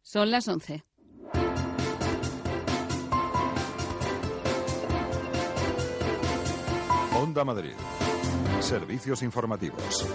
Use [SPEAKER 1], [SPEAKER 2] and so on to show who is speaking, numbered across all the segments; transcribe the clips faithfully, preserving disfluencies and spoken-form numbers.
[SPEAKER 1] Son las once.
[SPEAKER 2] Onda Madrid. Servicios informativos.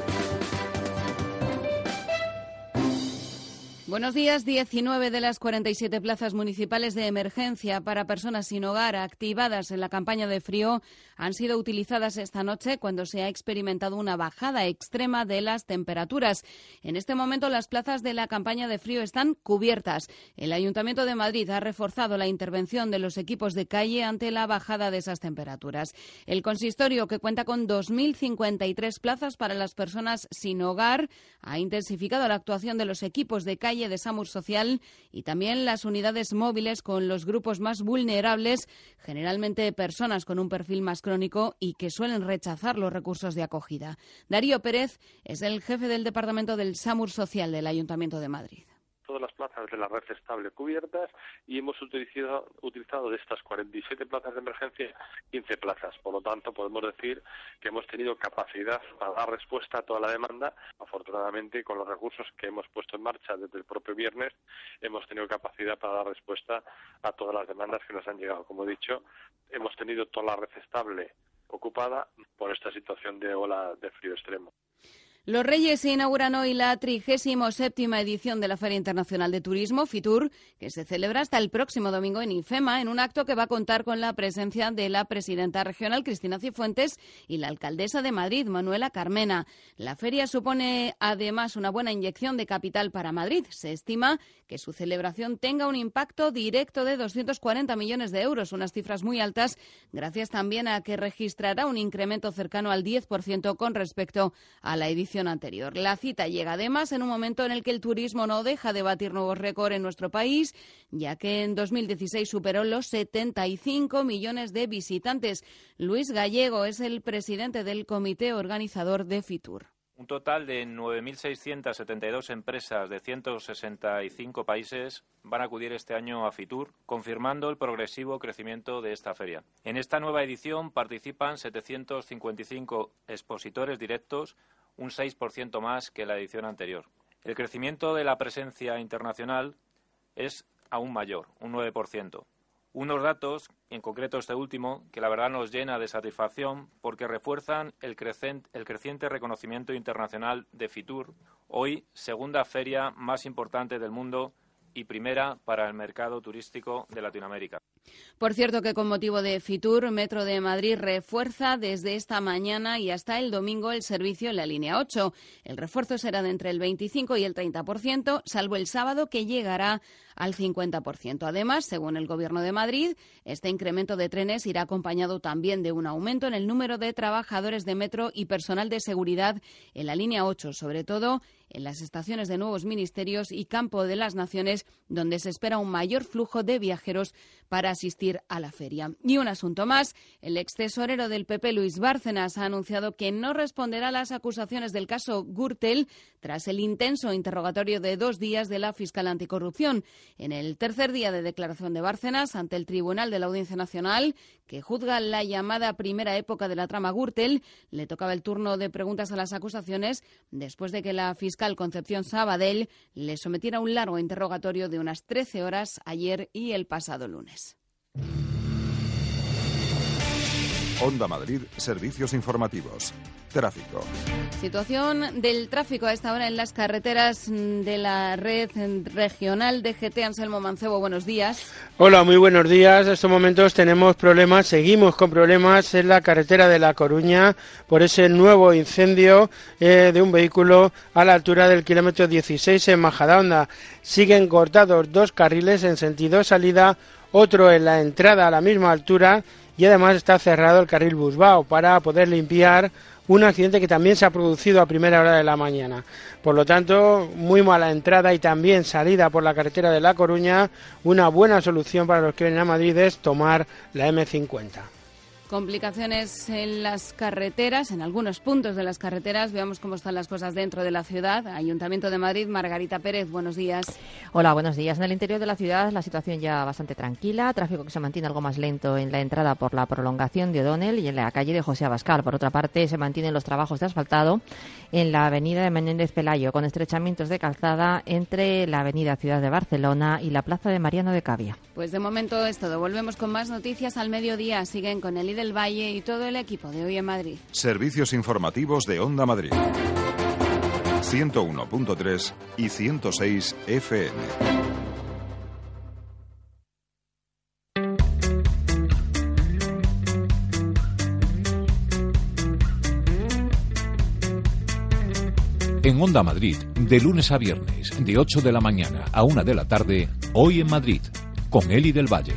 [SPEAKER 1] Buenos días. diecinueve de las cuarenta y siete plazas municipales de emergencia para personas sin hogar activadas en la campaña de frío han sido utilizadas esta noche cuando se ha experimentado una bajada extrema de las temperaturas. En este momento las plazas de la campaña de frío están cubiertas. El Ayuntamiento de Madrid ha reforzado la intervención de los equipos de calle ante la bajada de esas temperaturas. El consistorio, que cuenta con dos mil cincuenta y tres plazas para las personas sin hogar, ha intensificado la actuación de los equipos de calle de SAMUR Social y también las unidades móviles con los grupos más vulnerables, generalmente personas con un perfil más crónico y que suelen rechazar los recursos de acogida. Darío Pérez es el jefe del departamento del SAMUR Social del Ayuntamiento de Madrid.
[SPEAKER 3] Todas las plazas de la red estable cubiertas y hemos utilizado, utilizado de estas cuarenta y siete plazas de emergencia, quince plazas. Por lo tanto, podemos decir que hemos tenido capacidad para dar respuesta a toda la demanda. Afortunadamente, con los recursos que hemos puesto en marcha desde el propio viernes, hemos tenido capacidad para dar respuesta a todas las demandas que nos han llegado. Como he dicho, hemos tenido toda la red estable ocupada por esta situación de ola de frío extremo.
[SPEAKER 1] Los Reyes inauguran hoy la trigésima séptima edición de la Feria Internacional de Turismo, FITUR, que se celebra hasta el próximo domingo en IFEMA, en un acto que va a contar con la presencia de la presidenta regional, Cristina Cifuentes, y la alcaldesa de Madrid, Manuela Carmena. La feria supone además una buena inyección de capital para Madrid. Se estima que su celebración tenga un impacto directo de doscientos cuarenta millones de euros, unas cifras muy altas, gracias también a que registrará un incremento cercano al diez por ciento con respecto a la edición anterior. La cita llega además en un momento en el que el turismo no deja de batir nuevos récords en nuestro país, ya que en dos mil dieciséis superó los setenta y cinco millones de visitantes. Luis Gallego es el presidente del comité organizador de FITUR.
[SPEAKER 4] Un total de nueve mil seiscientas setenta y dos empresas de ciento sesenta y cinco países van a acudir este año a FITUR, confirmando el progresivo crecimiento de esta feria. En esta nueva edición participan setecientos cincuenta y cinco expositores directos, un seis por ciento más que la edición anterior. El crecimiento de la presencia internacional es aún mayor, un nueve por ciento. Unos datos, en concreto este último, que la verdad nos llena de satisfacción porque refuerzan el, crecen- el creciente reconocimiento internacional de FITUR, hoy segunda feria más importante del mundo y primera para el mercado turístico de Latinoamérica.
[SPEAKER 1] Por cierto que con motivo de FITUR, Metro de Madrid refuerza desde esta mañana y hasta el domingo el servicio en la línea ocho. El refuerzo será de entre el veinticinco y el treinta por ciento, salvo el sábado, que llegará al cincuenta por ciento. Además, según el Gobierno de Madrid, este incremento de trenes irá acompañado también de un aumento en el número de trabajadores de Metro y personal de seguridad en la línea ocho, sobre todo en las estaciones de nuevos ministerios y Campo de las Naciones, donde se espera un mayor flujo de viajeros para asistir a la feria. Y un asunto más, el ex tesorero del P P, Luis Bárcenas, ha anunciado que no responderá a las acusaciones del caso Gürtel tras el intenso interrogatorio de dos días de la fiscal anticorrupción. En el tercer día de declaración de Bárcenas ante el Tribunal de la Audiencia Nacional, que juzga la llamada primera época de la trama Gürtel, le tocaba el turno de preguntas a las acusaciones después de que la fiscal Concepción Sabadell le sometiera a un largo interrogatorio de unas trece horas ayer y el pasado lunes.
[SPEAKER 2] Onda Madrid, servicios informativos. Tráfico.
[SPEAKER 1] Situación del tráfico a esta hora en las carreteras de la red regional de G T. Anselmo Mancebo, buenos días.
[SPEAKER 5] Hola, muy buenos días. En estos momentos tenemos problemas, seguimos con problemas en la carretera de La Coruña por ese nuevo incendio eh, de un vehículo a la altura del kilómetro dieciséis en Majadahonda. Siguen cortados dos carriles en sentido salida, otro en la entrada a la misma altura y además está cerrado el carril Busbao para poder limpiar un accidente que también se ha producido a primera hora de la mañana. Por lo tanto, muy mala entrada y también salida por la carretera de La Coruña. Una buena solución para los que vienen a Madrid es tomar la eme cincuenta.
[SPEAKER 1] Complicaciones en las carreteras, en algunos puntos de las carreteras. Veamos cómo están las cosas dentro de la ciudad. Ayuntamiento de Madrid, Margarita Pérez, buenos días.
[SPEAKER 6] Hola, buenos días. En el interior de la ciudad la situación ya bastante tranquila. Tráfico que se mantiene algo más lento en la entrada por la prolongación de O'Donnell y en la calle de José Abascal. Por otra parte, se mantienen los trabajos de asfaltado en la avenida de Menéndez Pelayo, con estrechamientos de calzada entre la avenida Ciudad de Barcelona y la plaza de Mariano de Cavia.
[SPEAKER 1] Pues de momento es todo. Volvemos con más noticias al mediodía. Siguen con Eli del Valle y todo el equipo de Hoy en Madrid.
[SPEAKER 2] Servicios informativos de Onda Madrid. ciento uno punto tres y ciento seis F M.
[SPEAKER 7] En Onda Madrid, de lunes a viernes, de ocho de la mañana a una de la tarde, Hoy en Madrid, con Eli del Valle.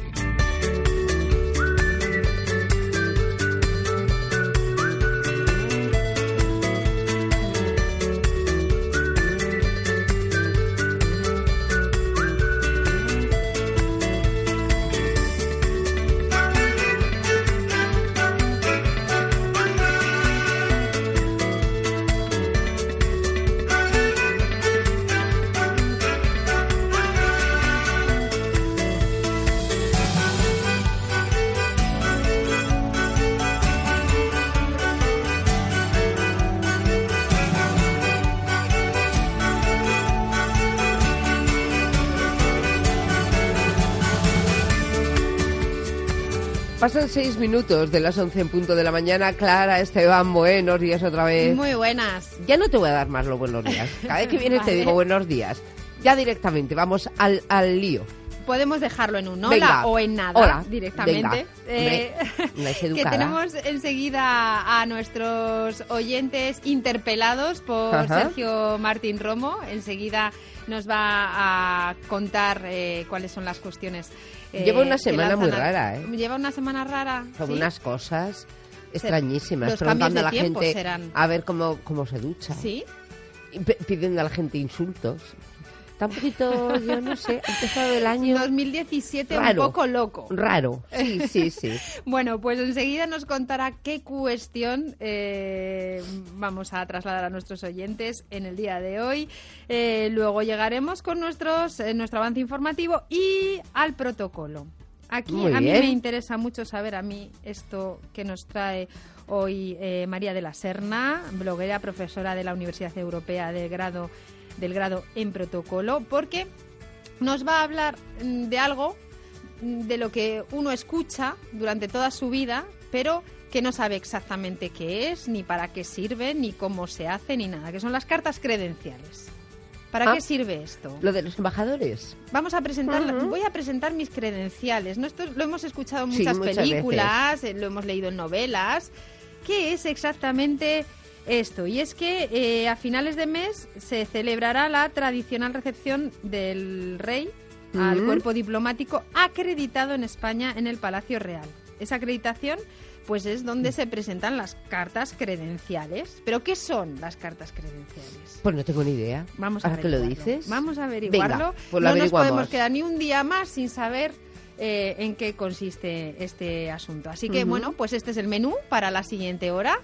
[SPEAKER 8] Pasan seis minutos de las once en punto de la mañana. Clara, Esteban, buenos días otra vez.
[SPEAKER 9] Muy buenas.
[SPEAKER 8] Ya no te voy a dar más los buenos días. Cada vez que vienes
[SPEAKER 9] Vale.
[SPEAKER 8] te digo buenos días. Ya directamente, vamos al, al lío.
[SPEAKER 9] Podemos dejarlo en un hola
[SPEAKER 8] Venga.
[SPEAKER 9] o en nada
[SPEAKER 8] Hola.
[SPEAKER 9] directamente.
[SPEAKER 8] Venga.
[SPEAKER 9] Eh,
[SPEAKER 8] Una es
[SPEAKER 9] que
[SPEAKER 8] educada.
[SPEAKER 9] tenemos enseguida a nuestros oyentes interpelados por
[SPEAKER 8] Ajá.
[SPEAKER 9] Sergio Martín Romo. Enseguida nos va a contar eh, cuáles son las cuestiones. eh,
[SPEAKER 8] Lleva una
[SPEAKER 9] que
[SPEAKER 8] semana muy
[SPEAKER 9] lanzan a-
[SPEAKER 8] rara, ¿eh?
[SPEAKER 9] Lleva una semana rara.
[SPEAKER 8] Son
[SPEAKER 9] ¿sí?
[SPEAKER 8] unas cosas extrañísimas.
[SPEAKER 9] los
[SPEAKER 8] Preguntando a la
[SPEAKER 9] cambios de tiempo
[SPEAKER 8] gente
[SPEAKER 9] serán.
[SPEAKER 8] a ver cómo, cómo se ducha.
[SPEAKER 9] Sí.
[SPEAKER 8] Y p- pidiendo a la gente insultos. Está un poquito, yo no sé, ha empezado el año
[SPEAKER 9] dos mil diecisiete
[SPEAKER 8] raro.
[SPEAKER 9] un poco loco.
[SPEAKER 8] Raro. Sí, sí, sí.
[SPEAKER 9] Bueno, pues enseguida nos contará qué cuestión eh, vamos a trasladar a nuestros oyentes en el día de hoy. Eh, luego llegaremos con nuestros eh, nuestro avance informativo y al protocolo. Aquí
[SPEAKER 8] Muy
[SPEAKER 9] a mí
[SPEAKER 8] bien.
[SPEAKER 9] me interesa mucho saber a mí esto que nos trae hoy eh, María de la Serna, bloguera, profesora de la Universidad Europea del grado del grado en protocolo, porque nos va a hablar mm, de algo mm, de lo que uno escucha durante toda su vida, pero que no sabe exactamente qué es, ni para qué sirve, ni cómo se hace, ni nada, que son las cartas credenciales. ¿Para
[SPEAKER 8] Ah.
[SPEAKER 9] qué sirve esto?
[SPEAKER 8] Lo de los embajadores.
[SPEAKER 9] Vamos a presentar,
[SPEAKER 8] Ujú.
[SPEAKER 9] voy a presentar mis credenciales. ¿No? Esto lo hemos escuchado en
[SPEAKER 8] Sí,
[SPEAKER 9] muchas,
[SPEAKER 8] muchas
[SPEAKER 9] películas, eh, lo hemos leído en novelas. ¿Qué es exactamente esto? Y es que eh, a finales de mes se celebrará la tradicional recepción del rey al
[SPEAKER 8] Ujú.
[SPEAKER 9] cuerpo diplomático acreditado en España en el Palacio Real. Esa acreditación pues es donde se presentan las cartas credenciales. ¿Pero qué son las cartas credenciales?
[SPEAKER 8] Pues no tengo ni idea.
[SPEAKER 9] Vamos a
[SPEAKER 8] Ahora que lo
[SPEAKER 9] averiguarlo.
[SPEAKER 8] dices.
[SPEAKER 9] Vamos a averiguarlo.
[SPEAKER 8] Venga, pues lo
[SPEAKER 9] no nos
[SPEAKER 8] averiguamos.
[SPEAKER 9] podemos quedar ni un día más sin saber eh, en qué consiste este asunto. Así que,
[SPEAKER 8] Ujú.
[SPEAKER 9] bueno, pues este es el menú para la siguiente hora.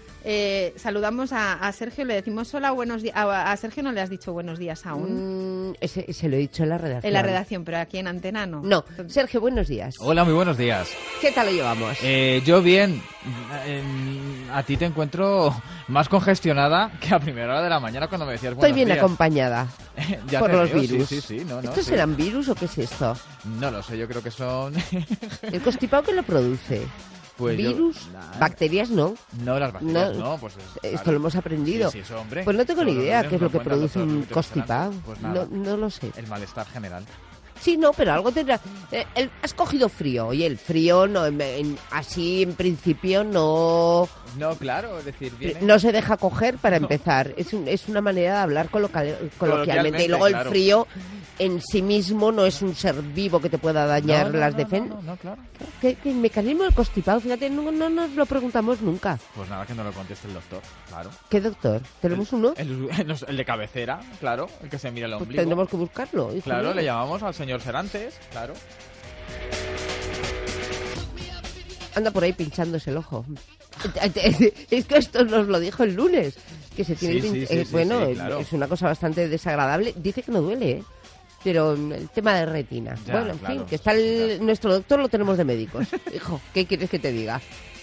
[SPEAKER 9] Eh, saludamos a, a Sergio, le decimos hola, buenos días. A, a Sergio no le has dicho buenos días aún.
[SPEAKER 8] Mm, ese, se lo he dicho en la redacción.
[SPEAKER 9] En la redacción, pero aquí en Antena no.
[SPEAKER 8] No.
[SPEAKER 9] Entonces-
[SPEAKER 8] Sergio, buenos días.
[SPEAKER 10] Hola, muy buenos días.
[SPEAKER 8] ¿Qué tal lo llevamos?
[SPEAKER 10] Eh, yo bien. Eh, a ti te encuentro más congestionada que a primera hora de la mañana cuando me decías buenos
[SPEAKER 8] Estoy bien
[SPEAKER 10] días.
[SPEAKER 8] acompañada
[SPEAKER 10] Ya
[SPEAKER 8] por
[SPEAKER 10] te
[SPEAKER 8] los
[SPEAKER 10] veo,
[SPEAKER 8] virus.
[SPEAKER 10] Sí, sí, sí. No, no,
[SPEAKER 8] ¿Estos
[SPEAKER 10] sí.
[SPEAKER 8] serán virus o qué es esto?
[SPEAKER 10] No lo sé, yo creo que son...
[SPEAKER 8] ¿El constipado qué lo produce?
[SPEAKER 10] Pues yo-
[SPEAKER 8] ¿Virus?
[SPEAKER 10] Nah,
[SPEAKER 8] ¿Bacterias no?
[SPEAKER 10] No, las bacterias
[SPEAKER 8] No.
[SPEAKER 10] no, pues... es-
[SPEAKER 8] Esto
[SPEAKER 10] claro.
[SPEAKER 8] lo hemos aprendido.
[SPEAKER 10] Sí, sí, eso, hombre.
[SPEAKER 8] Pues no tengo ni
[SPEAKER 10] Todos los
[SPEAKER 8] idea
[SPEAKER 10] lunes
[SPEAKER 8] qué es
[SPEAKER 10] nos
[SPEAKER 8] lo que
[SPEAKER 10] cuentan
[SPEAKER 8] produce
[SPEAKER 10] los
[SPEAKER 8] un
[SPEAKER 10] productos
[SPEAKER 8] constipado.
[SPEAKER 10] Pues
[SPEAKER 8] No,
[SPEAKER 10] nada,
[SPEAKER 8] no lo sé.
[SPEAKER 10] el malestar general.
[SPEAKER 8] Sí, no, pero algo tendrá. Eh, el- has cogido frío. Oye, el frío no, en- en- así en principio no,
[SPEAKER 10] No, claro, es decir, viene...
[SPEAKER 8] no se deja coger para empezar. Es, un- es una manera de hablar coloca- coloquialmente. Y luego el
[SPEAKER 10] claro.
[SPEAKER 8] frío en sí mismo no es un ser vivo que te pueda dañar
[SPEAKER 10] No, no,
[SPEAKER 8] las
[SPEAKER 10] no,
[SPEAKER 8] defensas.
[SPEAKER 10] no, no, no, claro.
[SPEAKER 8] ¿Qué, qué mecanismo del constipado? Fíjate, no, no nos lo preguntamos nunca.
[SPEAKER 10] Pues nada, que no lo conteste el doctor, claro.
[SPEAKER 8] ¿Qué doctor? ¿Tenemos uno?
[SPEAKER 10] El, el de cabecera, claro, el que se mira el
[SPEAKER 8] Pues
[SPEAKER 10] ombligo.
[SPEAKER 8] tendremos que buscarlo. hijo
[SPEAKER 10] Claro,
[SPEAKER 8] mío.
[SPEAKER 10] le llamamos al señor Serantes, claro.
[SPEAKER 8] anda por ahí pinchándose el ojo. Es que esto nos lo dijo el lunes, que se tiene
[SPEAKER 10] sí,
[SPEAKER 8] pinch...
[SPEAKER 10] sí, sí,
[SPEAKER 8] eh,
[SPEAKER 10] sí,
[SPEAKER 8] bueno,
[SPEAKER 10] sí, claro.
[SPEAKER 8] es una cosa bastante desagradable. Dice que no duele, ¿eh? Pero el tema de retina.
[SPEAKER 10] Ya,
[SPEAKER 8] bueno, en
[SPEAKER 10] claro,
[SPEAKER 8] fin, que está el...
[SPEAKER 10] claro.
[SPEAKER 8] nuestro doctor lo tenemos de médicos. Hijo, ¿qué quieres que te diga?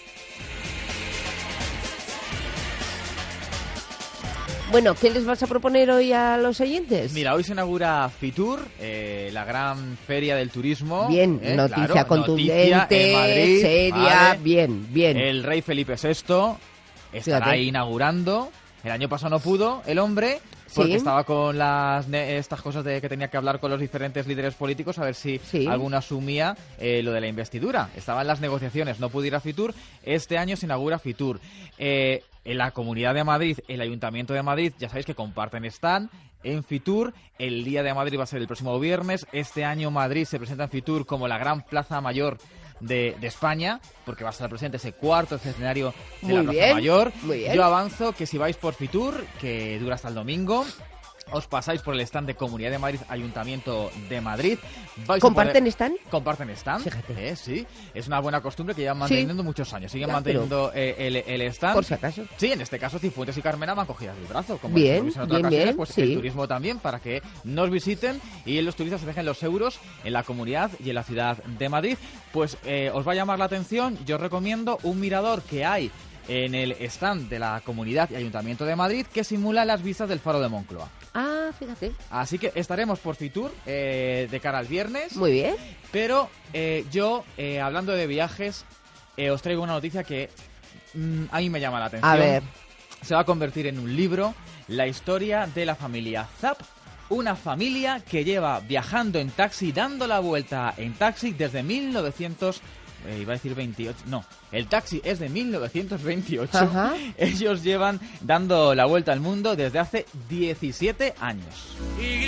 [SPEAKER 8] Bueno, ¿qué les vas a proponer hoy a los oyentes?
[SPEAKER 10] Mira, hoy se inaugura Fitur, eh, la gran feria del turismo.
[SPEAKER 8] Bien,
[SPEAKER 10] eh,
[SPEAKER 8] noticia
[SPEAKER 10] claro,
[SPEAKER 8] contundente,
[SPEAKER 10] noticia en Madrid,
[SPEAKER 8] seria,
[SPEAKER 10] vale.
[SPEAKER 8] bien, bien.
[SPEAKER 10] El rey Felipe sexto estará
[SPEAKER 8] Fíjate.
[SPEAKER 10] ahí inaugurando. El año pasado no pudo el hombre porque
[SPEAKER 8] Sí.
[SPEAKER 10] estaba con las ne- estas cosas de que tenía que hablar con los diferentes líderes políticos a ver si
[SPEAKER 8] Sí.
[SPEAKER 10] alguno asumía eh, lo de la investidura. Estaban las negociaciones, no pudo ir a Fitur. Este año se inaugura Fitur. Eh, en la Comunidad de Madrid, el Ayuntamiento de Madrid, ya sabéis que comparten stand en Fitur. El Día de Madrid va a ser el próximo viernes. Este año Madrid se presenta en Fitur como la gran plaza mayor de, de España, porque va a estar presente ese cuarto escenario de
[SPEAKER 8] Muy
[SPEAKER 10] la Plaza
[SPEAKER 8] bien,
[SPEAKER 10] Mayor.
[SPEAKER 8] muy bien.
[SPEAKER 10] Yo avanzo que si vais por Fitur, que dura hasta el domingo, os pasáis por el stand de Comunidad de Madrid, Ayuntamiento de Madrid. Vais a
[SPEAKER 8] ¿Comparten
[SPEAKER 10] poder-
[SPEAKER 8] stand?
[SPEAKER 10] Comparten stand,
[SPEAKER 8] Fíjate.
[SPEAKER 10] eh, sí. Es una buena costumbre que llevan
[SPEAKER 8] Sí.
[SPEAKER 10] manteniendo muchos años. Siguen
[SPEAKER 8] Ya,
[SPEAKER 10] manteniendo eh, el, el stand.
[SPEAKER 8] Por si acaso.
[SPEAKER 10] Sí, en este caso Cifuentes y Carmena van cogidas del brazo. Como
[SPEAKER 8] Bien,
[SPEAKER 10] hemos visto en otras
[SPEAKER 8] bien,
[SPEAKER 10] ocasiones,
[SPEAKER 8] bien,
[SPEAKER 10] pues
[SPEAKER 8] sí.
[SPEAKER 10] el turismo también, para que nos visiten y los turistas se dejen los euros en la comunidad y en la ciudad de Madrid. Pues eh, os va a llamar la atención. Yo os recomiendo un mirador que hay en el stand de la Comunidad y Ayuntamiento de Madrid que simula las vistas del Faro de Moncloa.
[SPEAKER 8] Ah, fíjate.
[SPEAKER 10] Así que estaremos por Fitur eh, de cara al viernes.
[SPEAKER 8] Muy bien.
[SPEAKER 10] Pero eh, yo, eh, hablando de viajes, eh, os traigo una noticia que mm, a mí me llama la atención.
[SPEAKER 8] A ver.
[SPEAKER 10] Se va a convertir en un libro, la historia de la familia Zapp. Una familia que lleva viajando en taxi, dando la vuelta en taxi desde mil novecientos... Eh, iba a decir veintiocho, no, el taxi es de mil novecientos veintiocho.
[SPEAKER 8] Ajá.
[SPEAKER 10] Ellos llevan dando la vuelta al mundo desde hace diecisiete años.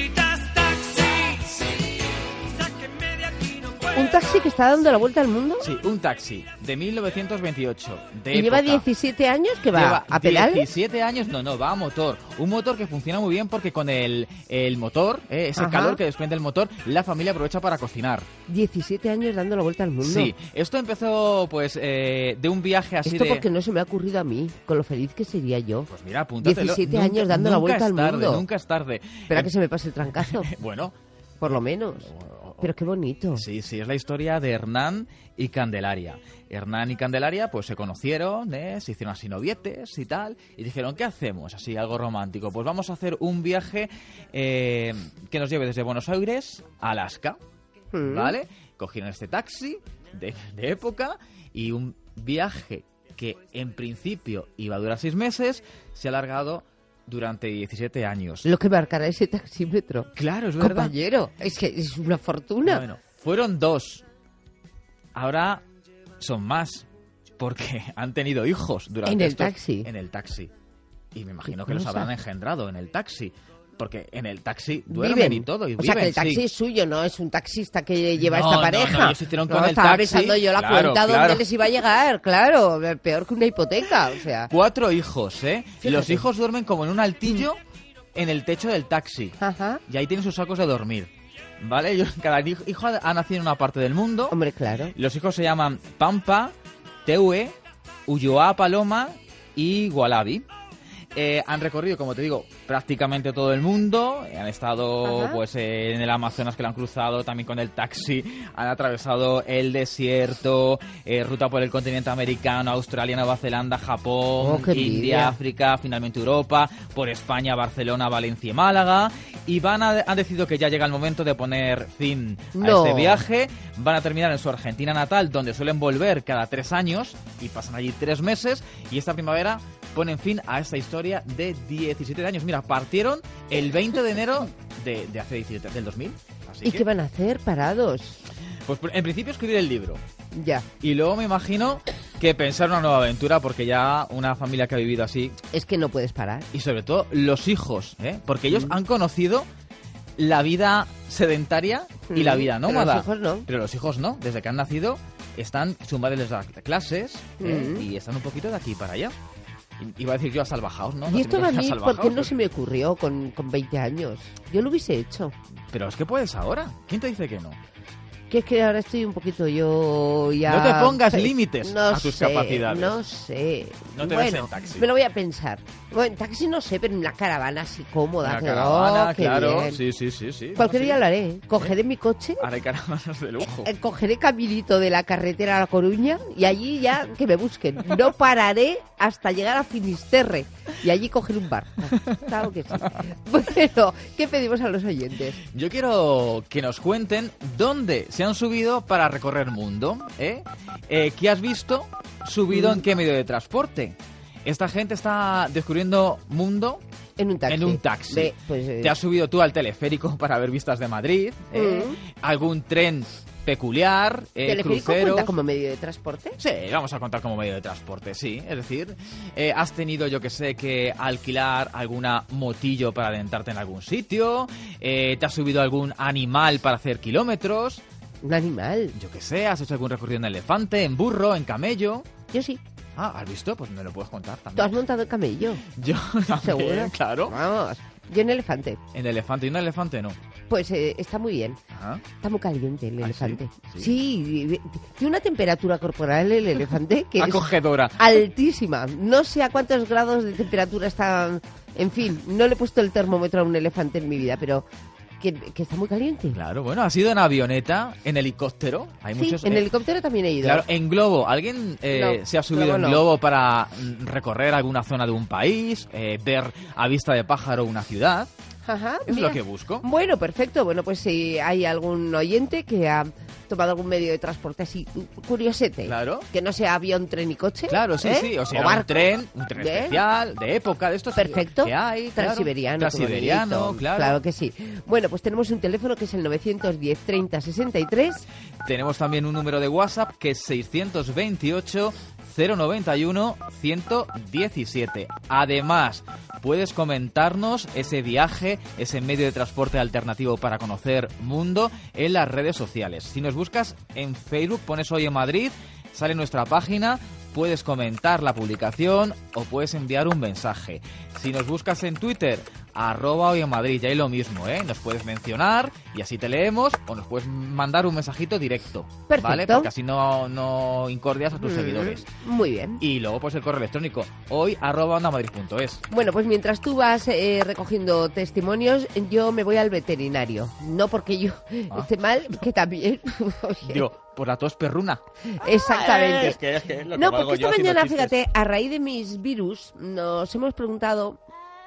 [SPEAKER 8] ¿Un taxi que está dando la vuelta al mundo?
[SPEAKER 10] Sí, un taxi de mil novecientos veintiocho. De
[SPEAKER 8] ¿Y lleva
[SPEAKER 10] época.
[SPEAKER 8] diecisiete años que va
[SPEAKER 10] Lleva
[SPEAKER 8] a pedal?
[SPEAKER 10] diecisiete años, no, no, va a motor. Un motor que funciona muy bien porque con el, el motor, eh, ese
[SPEAKER 8] Ajá.
[SPEAKER 10] calor que desprende el motor, la familia aprovecha para cocinar.
[SPEAKER 8] diecisiete años dando la vuelta al mundo.
[SPEAKER 10] Sí, esto empezó pues eh, de un viaje así
[SPEAKER 8] Esto
[SPEAKER 10] de...
[SPEAKER 8] porque no se me ha ocurrido a mí, con lo feliz que sería yo.
[SPEAKER 10] Pues mira, apúntatelo.
[SPEAKER 8] diecisiete
[SPEAKER 10] Nunca-
[SPEAKER 8] años dando la
[SPEAKER 10] nunca
[SPEAKER 8] vuelta
[SPEAKER 10] es
[SPEAKER 8] al
[SPEAKER 10] tarde,
[SPEAKER 8] mundo.
[SPEAKER 10] Nunca es tarde.
[SPEAKER 8] Espera
[SPEAKER 10] Eh,
[SPEAKER 8] que se me pase el trancazo,
[SPEAKER 10] Bueno,
[SPEAKER 8] por lo menos. Pero qué bonito.
[SPEAKER 10] sí, sí, es la historia de Hernán y Candelaria. Hernán y Candelaria pues se conocieron, ¿eh? Se hicieron así novietes y tal, y dijeron, ¿qué hacemos? Así, algo romántico. Pues vamos a hacer un viaje eh, que nos lleve desde Buenos Aires a Alaska,
[SPEAKER 8] Mm.
[SPEAKER 10] ¿vale? Cogieron este taxi de, de época y un viaje que en principio iba a durar seis meses, se ha alargado durante diecisiete años.
[SPEAKER 8] Lo que marcará ese taxímetro.
[SPEAKER 10] Claro, es verdad.
[SPEAKER 8] Compañero, es que es una fortuna.
[SPEAKER 10] Bueno, fueron dos. Ahora son más. Porque han tenido hijos durante
[SPEAKER 8] ¿En el
[SPEAKER 10] estos-
[SPEAKER 8] taxi?
[SPEAKER 10] En el taxi. Y me imagino
[SPEAKER 8] ¿Qué
[SPEAKER 10] que los
[SPEAKER 8] cosa?
[SPEAKER 10] habrán engendrado en el taxi. Porque en el taxi duermen
[SPEAKER 8] Viven.
[SPEAKER 10] y todo. Y
[SPEAKER 8] o sea, que
[SPEAKER 10] viven,
[SPEAKER 8] el taxi
[SPEAKER 10] sí.
[SPEAKER 8] es suyo, no es un taxista que lleva
[SPEAKER 10] No,
[SPEAKER 8] esta
[SPEAKER 10] no,
[SPEAKER 8] pareja.
[SPEAKER 10] no, ellos se hicieron con el
[SPEAKER 8] estaba
[SPEAKER 10] taxi.
[SPEAKER 8] pensando yo la
[SPEAKER 10] Claro,
[SPEAKER 8] cuenta
[SPEAKER 10] claro.
[SPEAKER 8] donde les iba a llegar, claro. Peor que una hipoteca, o sea.
[SPEAKER 10] Cuatro hijos, ¿eh?
[SPEAKER 8] Fíjate.
[SPEAKER 10] Los hijos duermen como en un altillo en el techo del taxi.
[SPEAKER 8] Ajá.
[SPEAKER 10] Y ahí tienen sus sacos de dormir. ¿Vale? Ellos, cada hijo hijo ha nacido en una parte del mundo.
[SPEAKER 8] Hombre, claro.
[SPEAKER 10] Los hijos se llaman Pampa, Teue, Ulloa Paloma y Gualabi. Eh, han recorrido, como te digo, prácticamente todo el mundo. Han estado
[SPEAKER 8] Ajá.
[SPEAKER 10] pues eh, en el Amazonas, que lo han cruzado también con el taxi. Han atravesado el desierto, eh, ruta por el continente americano, Australia, Nueva Zelanda, Japón,
[SPEAKER 8] Oh, qué envidia.
[SPEAKER 10] India, África, finalmente Europa, por España, Barcelona, Valencia y Málaga. Y van a, han decidido que ya llega el momento de poner fin a
[SPEAKER 8] No.
[SPEAKER 10] este viaje. Van a terminar en su Argentina natal, donde suelen volver cada tres años y pasan allí tres meses. Y esta primavera ponen fin a esta historia de diecisiete años. Mira, partieron el veinte de enero de, de hace diecisiete, del dos mil. Así
[SPEAKER 8] ¿Y
[SPEAKER 10] que,
[SPEAKER 8] qué van a hacer parados?
[SPEAKER 10] pues en principio escribir el libro.
[SPEAKER 8] Ya.
[SPEAKER 10] Y luego me imagino que pensar una nueva aventura, porque ya una familia que ha vivido así,
[SPEAKER 8] Es que no puedes parar.
[SPEAKER 10] y sobre todo los hijos, ¿eh? Porque ellos
[SPEAKER 8] Mm.
[SPEAKER 10] han conocido la vida sedentaria y la
[SPEAKER 8] Mm,
[SPEAKER 10] vida
[SPEAKER 8] pero
[SPEAKER 10] nómada.
[SPEAKER 8] los hijos no.
[SPEAKER 10] Pero los hijos no. Desde que han nacido están, su madre les da clases, ¿eh?
[SPEAKER 8] Mm.
[SPEAKER 10] Y están un poquito de aquí para allá. I- Iba a decir yo a salvajaos, ¿no? No
[SPEAKER 8] Y esto
[SPEAKER 10] tengo
[SPEAKER 8] a
[SPEAKER 10] que ir
[SPEAKER 8] mí,
[SPEAKER 10] salvajaos,
[SPEAKER 8] ¿por qué no
[SPEAKER 10] pues-
[SPEAKER 8] se me ocurrió con, con veinte años? Yo lo hubiese hecho.
[SPEAKER 10] Pero es que puedes ahora. ¿Quién te dice que no?
[SPEAKER 8] Que es que ahora estoy un poquito yo ya...
[SPEAKER 10] No te pongas
[SPEAKER 8] Pe-
[SPEAKER 10] límites
[SPEAKER 8] no
[SPEAKER 10] a tus
[SPEAKER 8] sé,
[SPEAKER 10] capacidades.
[SPEAKER 8] No sé.
[SPEAKER 10] No te ves
[SPEAKER 8] bueno,
[SPEAKER 10] en taxi.
[SPEAKER 8] me lo voy a pensar. Bueno, en taxi no sé, pero en una caravana así cómoda.
[SPEAKER 10] Una
[SPEAKER 8] que-
[SPEAKER 10] caravana,
[SPEAKER 8] oh, qué
[SPEAKER 10] claro.
[SPEAKER 8] bien.
[SPEAKER 10] Sí, sí, sí, sí.
[SPEAKER 8] Cualquier
[SPEAKER 10] no,
[SPEAKER 8] día
[SPEAKER 10] sí.
[SPEAKER 8] lo haré. Cogeré mi coche,
[SPEAKER 10] Ahora hay caravanas de lujo.
[SPEAKER 8] eh, cogeré caminito de la carretera a La Coruña y allí ya que me busquen. No pararé hasta llegar a Finisterre y allí coger un bar. Claro que sí. Bueno, ¿qué pedimos a los oyentes?
[SPEAKER 10] Yo quiero que nos cuenten dónde se han subido para recorrer mundo, ¿eh? Eh, ¿Qué has visto subido en qué medio de transporte? Esta gente está descubriendo mundo
[SPEAKER 8] En un taxi.
[SPEAKER 10] en un taxi.
[SPEAKER 8] Ve, pues, eh,
[SPEAKER 10] ¿Te has subido tú al teleférico para ver vistas de Madrid? ¿eh?
[SPEAKER 8] Mm.
[SPEAKER 10] ¿Algún tren peculiar? Eh,
[SPEAKER 8] ¿Teleférico
[SPEAKER 10] cruceros?
[SPEAKER 8] cuenta como medio de transporte?
[SPEAKER 10] Sí, vamos a contar como medio de transporte, sí. Es decir, eh, has tenido, yo que sé, que alquilar alguna motillo para adentrarte en algún sitio, eh, te has subido algún animal para hacer kilómetros,
[SPEAKER 8] Un animal.
[SPEAKER 10] yo que sé, has hecho algún recorrido en elefante, en burro, en camello.
[SPEAKER 8] Yo sí.
[SPEAKER 10] Ah, ¿has visto? Pues me lo puedes contar
[SPEAKER 8] ¿Tú
[SPEAKER 10] también.
[SPEAKER 8] has montado el camello?
[SPEAKER 10] Yo también,
[SPEAKER 8] ¿Seguro?
[SPEAKER 10] claro.
[SPEAKER 8] Vamos. Yo en elefante.
[SPEAKER 10] En elefante, y un elefante no.
[SPEAKER 8] Pues eh, está muy bien.
[SPEAKER 10] Ajá.
[SPEAKER 8] Está muy caliente el
[SPEAKER 10] ¿Ah,
[SPEAKER 8] elefante.
[SPEAKER 10] sí?
[SPEAKER 8] Sí, eh, tiene una temperatura corporal el elefante que es
[SPEAKER 10] Acogedora.
[SPEAKER 8] altísima. No sé a cuántos grados de temperatura está. En fin, no le he puesto el termómetro a un elefante en mi vida, pero que, que está muy caliente.
[SPEAKER 10] Claro, bueno, has ido en avioneta, en helicóptero. Hay
[SPEAKER 8] Sí,
[SPEAKER 10] muchos.
[SPEAKER 8] en
[SPEAKER 10] eh,
[SPEAKER 8] helicóptero también he ido.
[SPEAKER 10] Claro, en globo. ¿Alguien eh,
[SPEAKER 8] No,
[SPEAKER 10] se ha subido
[SPEAKER 8] globo
[SPEAKER 10] en
[SPEAKER 8] no.
[SPEAKER 10] globo para mm, recorrer alguna zona de un país, eh, ver a vista de pájaro una ciudad?
[SPEAKER 8] Ajá,
[SPEAKER 10] Es
[SPEAKER 8] mira.
[SPEAKER 10] lo que busco.
[SPEAKER 8] Bueno, perfecto. Bueno, pues si hay algún oyente que ha tomado algún medio de transporte así curiosete,
[SPEAKER 10] Claro.
[SPEAKER 8] que no sea avión, tren y coche.
[SPEAKER 10] Claro, sí,
[SPEAKER 8] ¿eh?
[SPEAKER 10] sí. O sea,
[SPEAKER 8] o
[SPEAKER 10] un
[SPEAKER 8] barco.
[SPEAKER 10] tren, un tren
[SPEAKER 8] ¿Eh?
[SPEAKER 10] especial, de época, de estos
[SPEAKER 8] Perfecto.
[SPEAKER 10] que hay. claro.
[SPEAKER 8] Transiberiano. qué
[SPEAKER 10] Transiberiano,
[SPEAKER 8] bonito.
[SPEAKER 10] claro.
[SPEAKER 8] Claro que sí. Bueno, pues tenemos un teléfono que es el novecientos diez treinta sesenta y tres.
[SPEAKER 10] Tenemos también un número de WhatsApp que es seiscientos veintiocho cero noventa y uno ciento diecisiete. Además, puedes comentarnos ese viaje, ese medio de transporte alternativo para conocer mundo en las redes sociales. Si nos buscas en Facebook, pones Hoy en Madrid, sale nuestra página, puedes comentar la publicación o puedes enviar un mensaje. Si nos buscas en Twitter, arroba Hoy en Madrid, ya hay lo mismo, ¿eh? Nos puedes mencionar y así te leemos, o nos puedes mandar un mensajito directo,
[SPEAKER 8] Perfecto.
[SPEAKER 10] ¿vale? Porque así no, no incordias a tus
[SPEAKER 8] Mm,
[SPEAKER 10] seguidores.
[SPEAKER 8] Muy bien.
[SPEAKER 10] Y luego pues el correo electrónico, hoy arroba onda madrid punto es.
[SPEAKER 8] Bueno, pues mientras tú vas eh, recogiendo testimonios, yo me voy al veterinario. No porque yo
[SPEAKER 10] Ah.
[SPEAKER 8] esté mal, que también. Oye,
[SPEAKER 10] Digo, por la tos perruna.
[SPEAKER 8] exactamente.
[SPEAKER 10] Es que, es que es lo que
[SPEAKER 8] No,
[SPEAKER 10] valgo
[SPEAKER 8] porque esta
[SPEAKER 10] yo haciendo
[SPEAKER 8] mañana,
[SPEAKER 10] chistes.
[SPEAKER 8] fíjate, a raíz de mis virus, nos hemos preguntado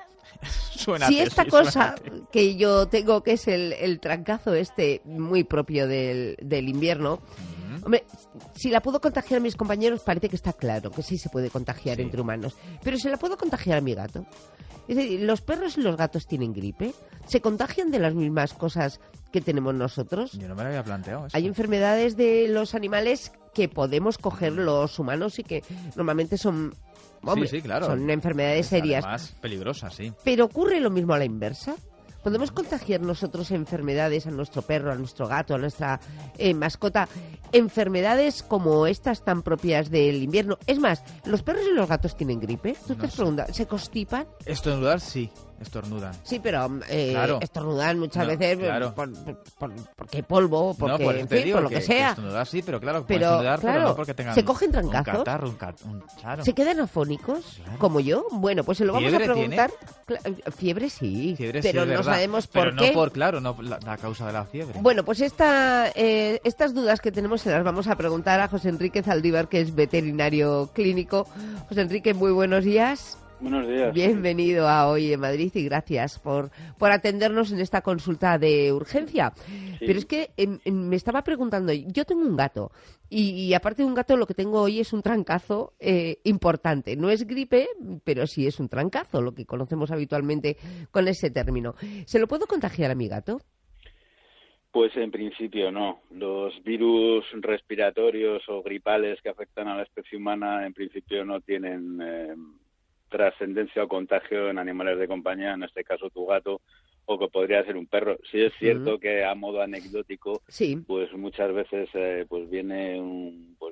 [SPEAKER 10] Suena
[SPEAKER 8] si
[SPEAKER 10] a
[SPEAKER 8] esta
[SPEAKER 10] tesis, suena
[SPEAKER 8] cosa
[SPEAKER 10] a tesis.
[SPEAKER 8] que yo tengo, que es el, el trancazo este muy propio del, del invierno, hombre, si la puedo contagiar a mis compañeros, parece que está claro que sí se puede contagiar
[SPEAKER 10] Sí.
[SPEAKER 8] entre humanos. Pero ¿se la puedo contagiar a mi gato? Es decir, ¿los perros y los gatos tienen gripe? ¿Se contagian de las mismas cosas que tenemos nosotros?
[SPEAKER 10] Yo no me lo había planteado eso.
[SPEAKER 8] Hay enfermedades de los animales que podemos coger los humanos y que normalmente son, hombre,
[SPEAKER 10] sí, sí, claro.
[SPEAKER 8] son enfermedades serias.
[SPEAKER 10] Además, peligrosas, sí.
[SPEAKER 8] Pero ocurre lo mismo a la inversa. ¿Podemos contagiar nosotros enfermedades a nuestro perro, a nuestro gato, a nuestra eh, mascota? Enfermedades como estas tan propias del invierno. Es más, ¿los perros y los gatos tienen gripe? ¿Tú te
[SPEAKER 10] No
[SPEAKER 8] has
[SPEAKER 10] sé.
[SPEAKER 8] preguntado? ¿Se constipan?
[SPEAKER 10] Estornudar, sí. Estornudan.
[SPEAKER 8] Sí, pero eh,
[SPEAKER 10] Claro.
[SPEAKER 8] estornudan muchas
[SPEAKER 10] No,
[SPEAKER 8] veces
[SPEAKER 10] claro.
[SPEAKER 8] por, por- porque hay polvo, porque,
[SPEAKER 10] no, por eso
[SPEAKER 8] en
[SPEAKER 10] te
[SPEAKER 8] fin,
[SPEAKER 10] digo
[SPEAKER 8] por lo que, sea.
[SPEAKER 10] estornudar sí, pero claro, pueden
[SPEAKER 8] Pero,
[SPEAKER 10] estornudar, pero
[SPEAKER 8] claro,
[SPEAKER 10] no porque tengan
[SPEAKER 8] ¿se cogen
[SPEAKER 10] un
[SPEAKER 8] trancazos?
[SPEAKER 10] catarro, un cat- un- claro.
[SPEAKER 8] ¿Se quedan afónicos?
[SPEAKER 10] Claro.
[SPEAKER 8] ¿Como yo? Bueno, pues se lo vamos a
[SPEAKER 10] ¿Fiebre
[SPEAKER 8] preguntar. Cla- Fiebre sí,
[SPEAKER 10] Fiebre sí,
[SPEAKER 8] pero
[SPEAKER 10] es
[SPEAKER 8] no
[SPEAKER 10] verdad.
[SPEAKER 8] sabemos
[SPEAKER 10] pero
[SPEAKER 8] por
[SPEAKER 10] no
[SPEAKER 8] qué.
[SPEAKER 10] por, claro, no la, la causa de la fiebre.
[SPEAKER 8] Bueno, pues esta, eh, estas dudas que tenemos se las vamos a preguntar a José Enrique Zaldívar, que es veterinario clínico. José Enrique, muy buenos días.
[SPEAKER 11] Buenos días.
[SPEAKER 8] Bienvenido a Hoy en Madrid y gracias por, por atendernos en esta consulta de urgencia.
[SPEAKER 11] Sí.
[SPEAKER 8] Pero es que em, em, me estaba preguntando, yo tengo un gato y, y aparte de un gato lo que tengo hoy es un trancazo eh, importante. No es gripe, pero sí es un trancazo, lo que conocemos habitualmente con ese término. ¿Se lo puedo contagiar a mi gato?
[SPEAKER 11] Pues en principio no. Los virus respiratorios o gripales que afectan a la especie humana en principio no tienen eh, trascendencia o contagio en animales de compañía, en este caso tu gato, o que podría ser un perro. Sí es cierto
[SPEAKER 8] Ujú.
[SPEAKER 11] que a modo anecdótico,
[SPEAKER 8] Sí.
[SPEAKER 11] pues muchas veces eh, pues viene un, pues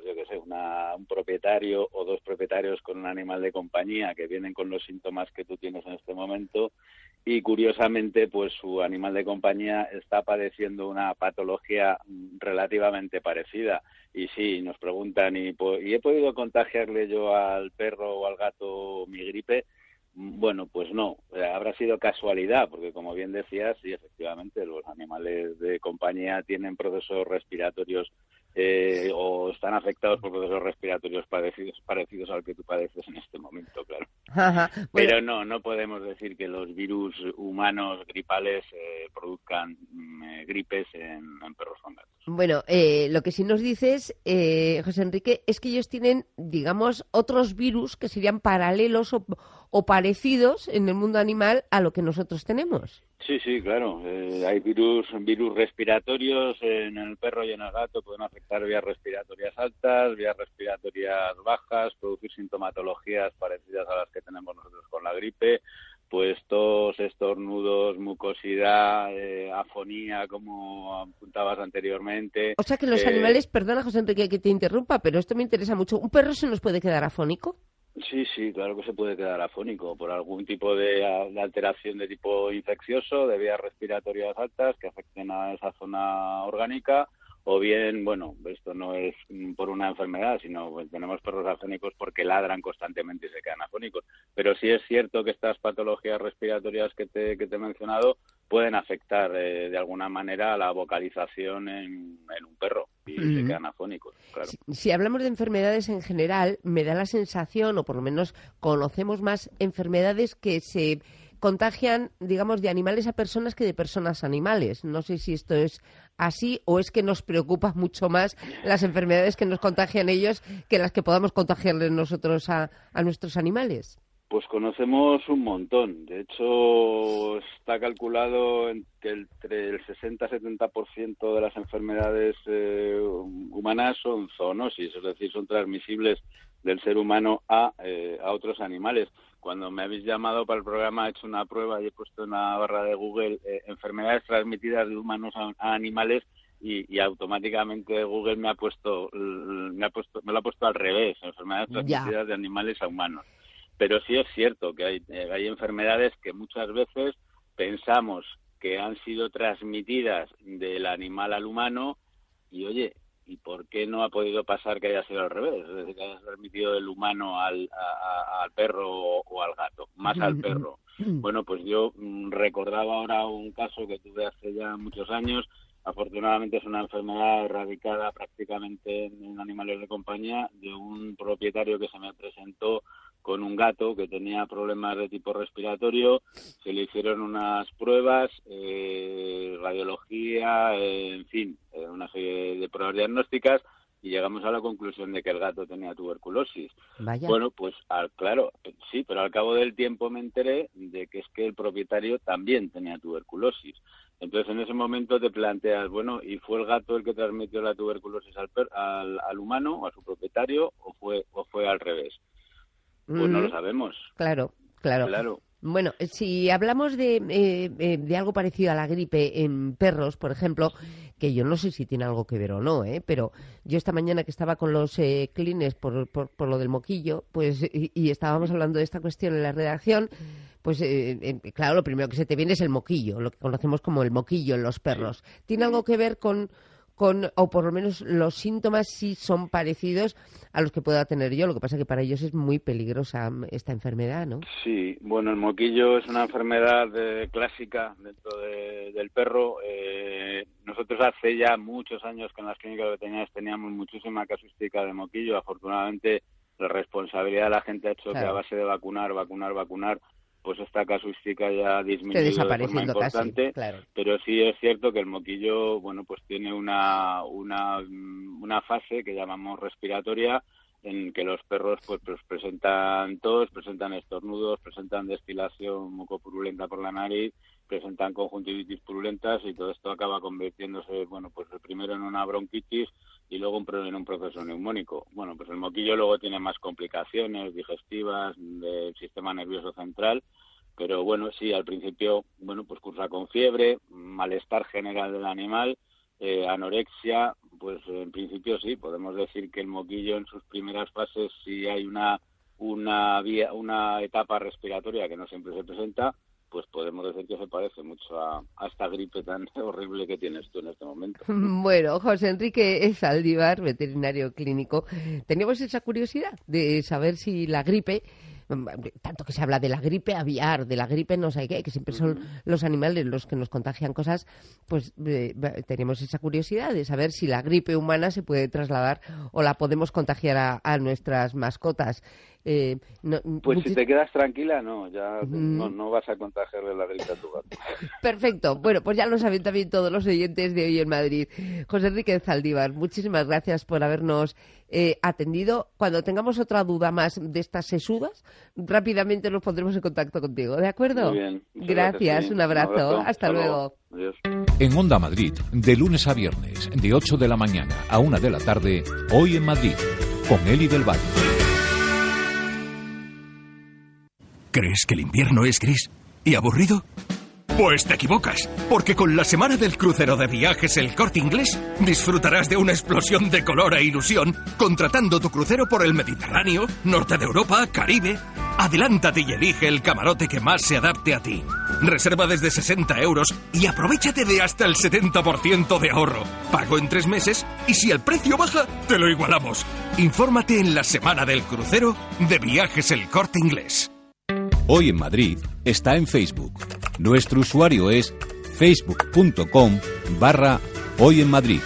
[SPEAKER 11] yo qué sé, una, un propietario o dos propietarios con un animal de compañía que vienen con los síntomas que tú tienes en este momento y curiosamente pues su animal de compañía está padeciendo una patología relativamente parecida. Y sí, nos preguntan, ¿y, ¿y he podido contagiarle yo al perro o al gato mi gripe? Bueno, pues no, habrá sido casualidad, porque como bien decías, sí, efectivamente, los animales de compañía tienen procesos respiratorios eh, o están afectados por procesos respiratorios parecidos, parecidos al que tú padeces en este momento, claro.
[SPEAKER 8] Ajá, bueno.
[SPEAKER 11] Pero no, no podemos decir que los virus humanos gripales eh, produzcan eh, gripes en, en perros con gatos.
[SPEAKER 8] Bueno, eh, lo que sí nos dices, eh, José Enrique, es que ellos tienen, digamos, otros virus que serían paralelos o, o parecidos en el mundo animal a lo que nosotros tenemos.
[SPEAKER 11] Sí, sí, claro. Eh, hay virus, virus respiratorios en el perro y en el gato, pueden afectar vías respiratorias altas, vías respiratorias bajas, producir sintomatologías parecidas a las que tenemos nosotros con la gripe, pues tos, estornudos, mucosidad, eh, afonía, como apuntabas anteriormente.
[SPEAKER 8] O sea que los
[SPEAKER 11] eh,
[SPEAKER 8] animales, perdona José Enrique que te interrumpa, pero esto me interesa mucho. ¿Un perro se nos puede quedar afónico?
[SPEAKER 11] Sí, sí, claro que se puede quedar afónico por algún tipo de, de alteración de tipo infeccioso, de vías respiratorias altas que afecten a esa zona orgánica, o bien, bueno, esto no es por una enfermedad, sino pues, tenemos perros afónicos porque ladran constantemente y se quedan afónicos. Pero sí es cierto que estas patologías respiratorias que te, que te he mencionado pueden afectar eh, de alguna manera a la vocalización en, en un perro y mm. se quedan afónicos, claro.
[SPEAKER 8] Si, si hablamos de enfermedades en general, me da la sensación, o por lo menos conocemos más enfermedades que se contagian, digamos, de animales a personas que de personas a animales. No sé si esto es así o es que nos preocupa mucho más las enfermedades que nos contagian ellos que las que podamos contagiarles nosotros a, a nuestros animales.
[SPEAKER 11] Pues conocemos un montón. De hecho, está calculado que entre el sesenta a setenta por ciento de las enfermedades eh, humanas son zoonosis, es decir, son transmisibles del ser humano a, eh, a otros animales. Cuando me habéis llamado para el programa he hecho una prueba y he puesto en la barra de Google eh, enfermedades transmitidas de humanos a, a animales y, y automáticamente Google me ha puesto me ha puesto me lo ha puesto al revés, enfermedades transmitidas ya. de animales a humanos. Pero sí es cierto que hay, eh, hay enfermedades que muchas veces pensamos que han sido transmitidas del animal al humano y, oye, ¿y por qué no ha podido pasar que haya sido al revés? Es decir, que haya transmitido del humano al, a, a, al perro o, o al gato, más al perro. Bueno, pues yo mmm, recordaba ahora un caso que tuve hace ya muchos años. Afortunadamente es una enfermedad erradicada prácticamente en animales de compañía, de un propietario que se me presentó con un gato que tenía problemas de tipo respiratorio. Se le hicieron unas pruebas, eh, radiología, eh, en fin, eh, una serie de pruebas diagnósticas y llegamos a la conclusión de que el gato tenía tuberculosis.
[SPEAKER 8] Vaya.
[SPEAKER 11] Bueno, pues al, claro, sí, pero al cabo del tiempo me enteré de que es que el propietario también tenía tuberculosis. Entonces, en ese momento te planteas, bueno, ¿y fue el gato el que transmitió la tuberculosis al, per, al, al humano, a su propietario, o fue o fue al revés? Pues mm, no lo sabemos.
[SPEAKER 8] Claro, claro.
[SPEAKER 11] Claro.
[SPEAKER 8] Bueno, si hablamos de, eh, de algo parecido a la gripe en perros, por ejemplo, que yo no sé si tiene algo que ver o no, ¿eh? Pero yo esta mañana que estaba con los eh, clines por, por, por lo del moquillo, pues y, y estábamos hablando de esta cuestión en la redacción, pues eh, eh, claro, lo primero que se te viene es el moquillo, lo que conocemos como el moquillo en los perros. ¿Tiene algo que ver con... con, o por lo menos los síntomas sí son parecidos a los que pueda tener yo? Lo que pasa es que para ellos es muy peligrosa esta enfermedad, ¿no?
[SPEAKER 11] Sí, bueno, el moquillo es una enfermedad de, clásica dentro de, del perro. Eh, nosotros hace ya muchos años que en las clínicas veterinarias teníamos muchísima casuística de moquillo. Afortunadamente, la responsabilidad de la gente ha hecho claro. que a base de vacunar, vacunar, vacunar, pues esta casuística ya ha disminuido de forma importante, casi, claro. Pero sí es cierto que el moquillo, bueno, pues tiene una, una, una fase que llamamos respiratoria, en que los perros pues, pues presentan tos, presentan estornudos, presentan destilación mucopurulenta por la nariz, presentan conjuntivitis purulentas y todo esto acaba convirtiéndose, bueno, pues primero en una bronquitis y luego en un proceso neumónico. Bueno, pues el moquillo luego tiene más complicaciones digestivas del sistema nervioso central, pero bueno, sí, al principio, bueno, pues cursa con fiebre, malestar general del animal, eh, anorexia, pues en principio sí, podemos decir que el moquillo en sus primeras fases, si hay una una vía, una etapa respiratoria que no siempre se presenta, pues podemos decir que se parece mucho a, a esta gripe tan horrible que tienes tú en este momento.
[SPEAKER 8] Bueno, José Enrique Zaldívar, veterinario clínico, teníamos esa curiosidad de saber si la gripe, tanto que se habla de la gripe aviar, de la gripe no sé qué, que siempre son los animales los que nos contagian cosas, pues eh, tenemos esa curiosidad de saber si la gripe humana se puede trasladar o la podemos contagiar a, a nuestras mascotas. Eh, no,
[SPEAKER 11] pues
[SPEAKER 8] muchis...
[SPEAKER 11] si te quedas tranquila, no, ya mm. no, no vas a contagiarle la gripe a tu gato.
[SPEAKER 8] Perfecto, bueno, pues ya lo saben también todos los oyentes de Hoy en Madrid. José Enrique Zaldívar, muchísimas gracias por habernos eh, atendido. Cuando tengamos otra duda más de estas sesudas, rápidamente nos pondremos en contacto contigo, ¿de acuerdo?
[SPEAKER 11] Muy bien.
[SPEAKER 8] Gracias, gracias sí. un, abrazo. un abrazo, hasta, hasta luego.
[SPEAKER 11] luego. Adiós.
[SPEAKER 7] En Onda Madrid, de lunes a viernes, de ocho de la mañana a una de la tarde, Hoy en Madrid, con Eli del Valle.
[SPEAKER 12] ¿Crees que el invierno es gris y aburrido? Pues te equivocas, porque con la semana del crucero de Viajes El Corte Inglés disfrutarás de una explosión de color e ilusión contratando tu crucero por el Mediterráneo, Norte de Europa, Caribe. Adelántate y elige el camarote que más se adapte a ti. Reserva desde sesenta euros y aprovéchate de hasta el setenta por ciento de ahorro. Pago en tres meses y si el precio baja, te lo igualamos. Infórmate en la semana del crucero de Viajes El Corte Inglés.
[SPEAKER 7] Hoy en Madrid está en Facebook. Nuestro usuario es facebook.com barra Hoy en Madrid.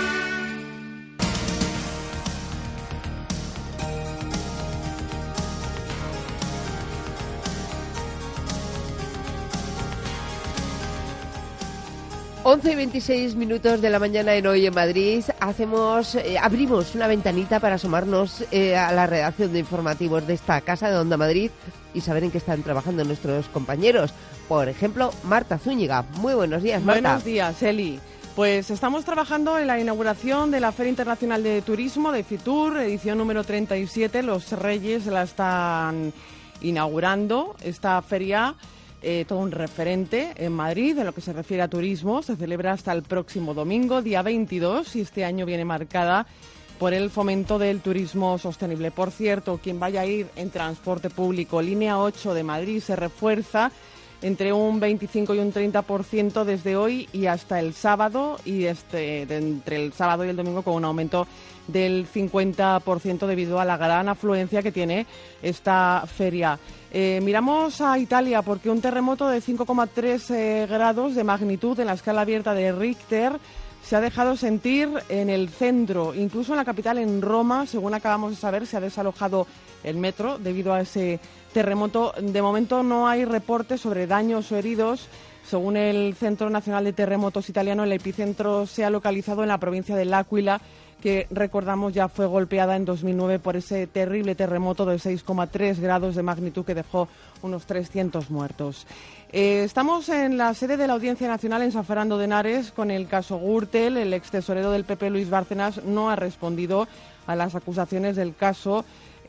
[SPEAKER 8] once y veintiséis minutos de la mañana en Hoy en Madrid. Hacemos, eh, abrimos una ventanita para asomarnos eh, a la redacción de informativos de esta casa de Onda Madrid y saber en qué están trabajando nuestros compañeros. Por ejemplo, Marta Zúñiga. Muy buenos días, Marta.
[SPEAKER 13] Buenos días, Eli. Pues estamos trabajando en la inauguración de la Feria Internacional de Turismo de Fitur, edición número treinta y siete. Los Reyes la están inaugurando, esta feria. Eh, todo un referente en Madrid en lo que se refiere a turismo. Se celebra hasta el próximo domingo, día veintidós, y este año viene marcada por el fomento del turismo sostenible. Por cierto, quien vaya a ir en transporte público, línea ocho de Madrid se refuerza entre un veinticinco y un treinta por ciento desde hoy y hasta el sábado, y este, de entre el sábado y el domingo con un aumento del cincuenta por ciento debido a la gran afluencia que tiene esta feria. Eh, miramos a Italia porque un terremoto de cinco coma tres eh, grados de magnitud en la escala abierta de Richter se ha dejado sentir en el centro, incluso en la capital, en Roma. Según acabamos de saber, se ha desalojado el metro debido a ese terremoto. De momento no hay reportes sobre daños o heridos. Según el Centro Nacional de Terremotos italiano, el epicentro se ha localizado en la provincia de L'Aquila, que recordamos ya fue golpeada en dos mil nueve por ese terrible terremoto de seis coma tres grados de magnitud que dejó unos trescientos muertos. Eh, estamos en la sede de la Audiencia Nacional en San Fernando de Henares con el caso Gürtel. El ex tesorero del P P, Luis Bárcenas, no ha respondido a las acusaciones del caso,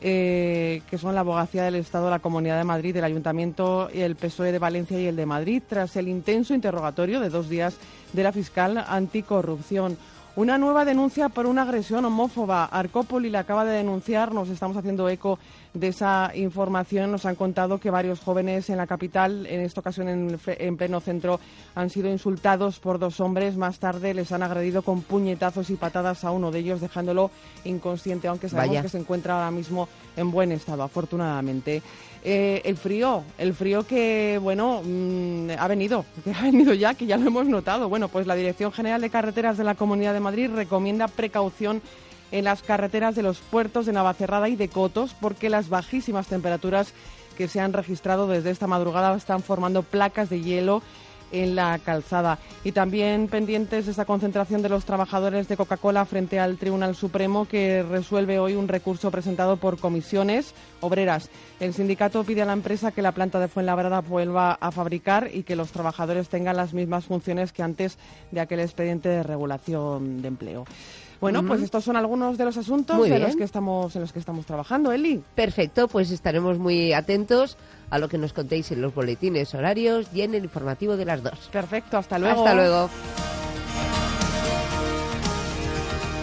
[SPEAKER 13] eh, que son la Abogacía del Estado, la Comunidad de Madrid, el Ayuntamiento, el P S O E de Valencia y el de Madrid, tras el intenso interrogatorio de dos días de la fiscal anticorrupción. Una nueva denuncia por una agresión homófoba. Arcópoli la acaba de denunciar, nos estamos haciendo eco de esa información. Nos han contado que varios jóvenes en la capital, en esta ocasión en, en pleno centro, han sido insultados por dos hombres. Más tarde les han agredido con puñetazos y patadas a uno de ellos, dejándolo inconsciente, aunque sabemos Vaya. que se encuentra ahora mismo en buen estado, afortunadamente. Eh, el frío, el frío que, bueno, mmm, ha venido, que ha venido ya, que ya lo hemos notado. Bueno, pues la Dirección General de Carreteras de la Comunidad de Madrid recomienda precaución en las carreteras de los puertos de Navacerrada y de Cotos, porque las bajísimas temperaturas que se han registrado desde esta madrugada están formando placas de hielo en la calzada. Y también pendientes de esta concentración de los trabajadores de Coca-Cola frente al Tribunal Supremo, que resuelve hoy un recurso presentado por comisiones obreras. El sindicato pide a la empresa que la planta de Fuenlabrada vuelva a fabricar y que los trabajadores tengan las mismas funciones que antes de aquel expediente de regulación de empleo. Bueno, uh-huh. pues estos son algunos de los asuntos en los que estamos en los que estamos trabajando, Eli.
[SPEAKER 8] Perfecto, pues estaremos muy atentos a lo que nos contéis en los boletines horarios y en el informativo de las dos.
[SPEAKER 13] Perfecto, hasta luego.
[SPEAKER 8] Hasta luego.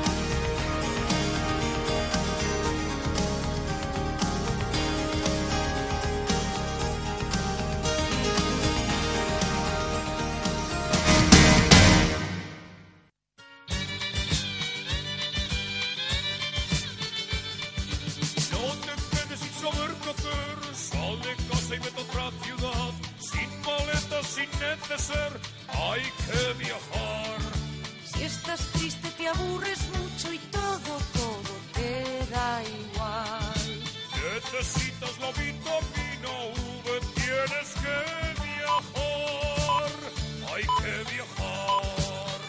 [SPEAKER 14] chofer, sal de casa y vete a otra ciudad. Sin maletas, sin neceser, hay que viajar.
[SPEAKER 15] Si estás triste, te aburres mucho y todo, todo te da igual.
[SPEAKER 14] Necesitas la vitamina V, tienes que viajar. Hay que viajar.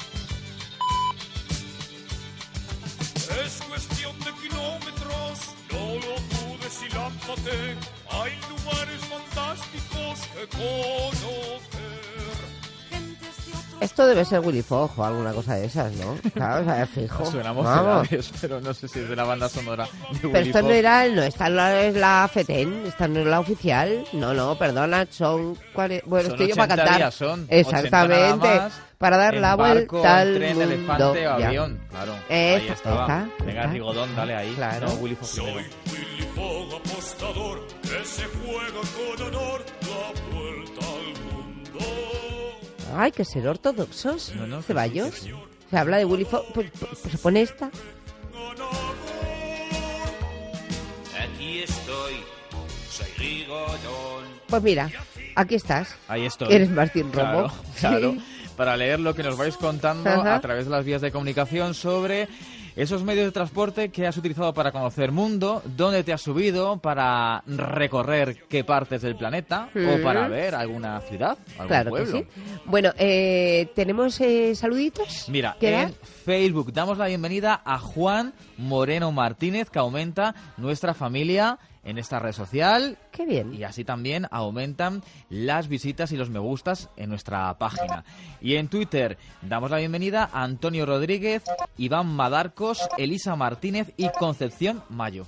[SPEAKER 14] Es cuestión de kilómetros, no lo dudes y lánzate. Hay lugares fantásticos que conocer.
[SPEAKER 8] Esto debe ser Willy Fogg o alguna cosa de esas, ¿no? Claro, o sea, fijo.
[SPEAKER 10] Suena
[SPEAKER 8] Vamos.
[SPEAKER 10] pero no sé si es de la banda sonora de
[SPEAKER 8] Pero
[SPEAKER 10] Willy
[SPEAKER 8] esto no
[SPEAKER 10] Fogg.
[SPEAKER 8] era, no, esta no es la FETEN, esta no es la oficial. No, no, perdona, son... cuare- Bueno,
[SPEAKER 10] Son
[SPEAKER 8] estoy yo para
[SPEAKER 10] ochenta
[SPEAKER 8] cantar.
[SPEAKER 10] días, son
[SPEAKER 8] Exactamente,
[SPEAKER 10] ochenta nada más,
[SPEAKER 8] para dar
[SPEAKER 10] en
[SPEAKER 8] la
[SPEAKER 10] barco,
[SPEAKER 8] vuelta al
[SPEAKER 10] tren,
[SPEAKER 8] mundo.
[SPEAKER 10] elefante o
[SPEAKER 8] Ya.
[SPEAKER 10] avión, claro.
[SPEAKER 8] Esta,
[SPEAKER 10] ahí estaba.
[SPEAKER 8] esta,
[SPEAKER 10] Venga,
[SPEAKER 8] esta.
[SPEAKER 10] Rigodón, dale ahí.
[SPEAKER 8] Claro.
[SPEAKER 10] No, Willy Fogg
[SPEAKER 14] Soy
[SPEAKER 10] primero.
[SPEAKER 14] Willy Fogg, apostador, que se juega con honor la vuelta al mundo.
[SPEAKER 8] Hay que ser ortodoxos,
[SPEAKER 10] No, no,
[SPEAKER 8] Ceballos.
[SPEAKER 10] sí, sí, sí.
[SPEAKER 8] Se habla de Willy Fogg, pues, pues, pues se pone esta.
[SPEAKER 16] Aquí estoy, soy Rigodón.
[SPEAKER 8] Pues mira, aquí estás.
[SPEAKER 10] Ahí estoy.
[SPEAKER 8] Eres Martín Romo.
[SPEAKER 10] Claro, claro.
[SPEAKER 8] Sí.
[SPEAKER 10] Para leer lo que nos vais contando
[SPEAKER 8] Ajá.
[SPEAKER 10] a través de las vías de comunicación sobre esos medios de transporte que has utilizado para conocer mundo, dónde te has subido para recorrer qué partes del planeta
[SPEAKER 8] Mm.
[SPEAKER 10] o para ver alguna ciudad, algún
[SPEAKER 8] Claro
[SPEAKER 10] pueblo.
[SPEAKER 8] que sí. Bueno, eh, ¿tenemos eh, saluditos?
[SPEAKER 10] Mira,
[SPEAKER 8] ¿Qué
[SPEAKER 10] en
[SPEAKER 8] dar?
[SPEAKER 10] Facebook damos la bienvenida a Juan Moreno Martínez, que aumenta nuestra familia en esta red social.
[SPEAKER 8] Qué bien.
[SPEAKER 10] Y así también aumentan las visitas y los me gustas en nuestra página. Y en Twitter damos la bienvenida a Antonio Rodríguez, Iván Madarcos, Elisa Martínez y Concepción Mayo.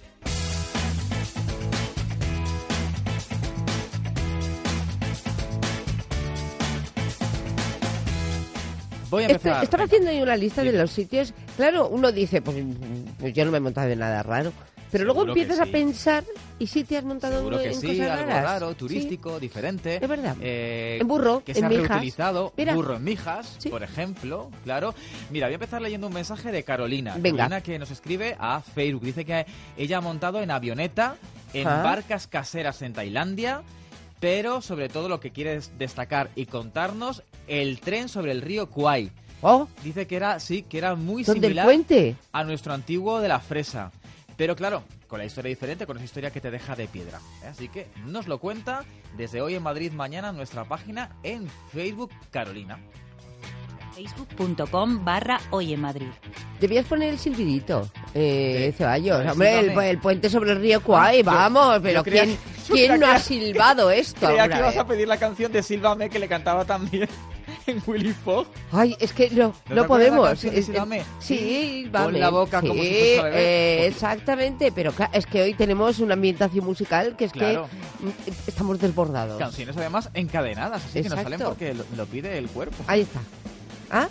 [SPEAKER 10] Voy a
[SPEAKER 8] Esto-
[SPEAKER 10] empezar.
[SPEAKER 8] estaba haciendo ahí una lista de los sitios. Claro, uno dice, pues, pues yo no me he montado en nada raro. Pero luego
[SPEAKER 10] Seguro que
[SPEAKER 8] empiezas
[SPEAKER 10] sí.
[SPEAKER 8] a pensar, ¿y si te has montado
[SPEAKER 10] Seguro que
[SPEAKER 8] en
[SPEAKER 10] sí,
[SPEAKER 8] cosas
[SPEAKER 10] algo
[SPEAKER 8] raras?
[SPEAKER 10] raro, turístico, diferente.
[SPEAKER 8] Es verdad.
[SPEAKER 10] Eh,
[SPEAKER 8] En burro,
[SPEAKER 10] que
[SPEAKER 8] en
[SPEAKER 10] se ha
[SPEAKER 8] mijas.
[SPEAKER 10] reutilizado.
[SPEAKER 8] Mira.
[SPEAKER 10] Burro en mijas, por ejemplo, claro. Mira, voy a empezar leyendo un mensaje de Carolina.
[SPEAKER 8] Venga.
[SPEAKER 10] Carolina que nos escribe a Facebook. Dice que ella ha montado en avioneta, en
[SPEAKER 8] Ah.
[SPEAKER 10] barcas caseras en Tailandia, pero sobre todo lo que quiere es destacar y contarnos el tren sobre el río Kwai.
[SPEAKER 8] Oh.
[SPEAKER 10] Dice que era, sí, que era muy
[SPEAKER 8] ¿Dónde el
[SPEAKER 10] similar
[SPEAKER 8] puente?
[SPEAKER 10] a nuestro antiguo de la Fresa. Pero claro, con la historia diferente, con esa historia que te deja de piedra. ¿eh? Así que nos lo cuenta desde hoy en Madrid Mañana en nuestra página en Facebook, Carolina.
[SPEAKER 17] facebook.com barra Hoy en Madrid.
[SPEAKER 8] Debías poner el silbidito, eh,
[SPEAKER 10] Sí.
[SPEAKER 8] Ceballos.
[SPEAKER 10] A ver,
[SPEAKER 8] Hombre, el,
[SPEAKER 10] sílvame.
[SPEAKER 8] el puente sobre el río Kwai,
[SPEAKER 10] Ah, yo-
[SPEAKER 8] vamos,
[SPEAKER 10] yo
[SPEAKER 8] pero
[SPEAKER 10] creía
[SPEAKER 8] ¿quién,
[SPEAKER 10] que- yo
[SPEAKER 8] ¿quién
[SPEAKER 10] creía
[SPEAKER 8] no
[SPEAKER 10] que-
[SPEAKER 8] ha silbado esto?
[SPEAKER 10] Creía
[SPEAKER 8] alguna
[SPEAKER 10] que ibas
[SPEAKER 8] vez?
[SPEAKER 10] a pedir la canción de Sílvame que le cantaba también en Willy Fogg.
[SPEAKER 8] Ay, es que no,
[SPEAKER 10] ¿No
[SPEAKER 8] no,
[SPEAKER 10] te acuerdas la
[SPEAKER 8] podemos.
[SPEAKER 10] canción de
[SPEAKER 8] Es-
[SPEAKER 10] Sílvame?
[SPEAKER 8] Sí,
[SPEAKER 10] Con
[SPEAKER 8] vale.
[SPEAKER 10] la boca
[SPEAKER 8] sí,
[SPEAKER 10] como si fuese a beber.
[SPEAKER 8] eh, exactamente, pero cla- es que hoy tenemos una ambientación musical que es
[SPEAKER 10] Claro.
[SPEAKER 8] que mm, estamos desbordados.
[SPEAKER 10] Canciones además encadenadas, así que nos salen
[SPEAKER 8] Exacto.
[SPEAKER 10] porque lo, lo pide el cuerpo.
[SPEAKER 8] Ahí está. ¿Ah?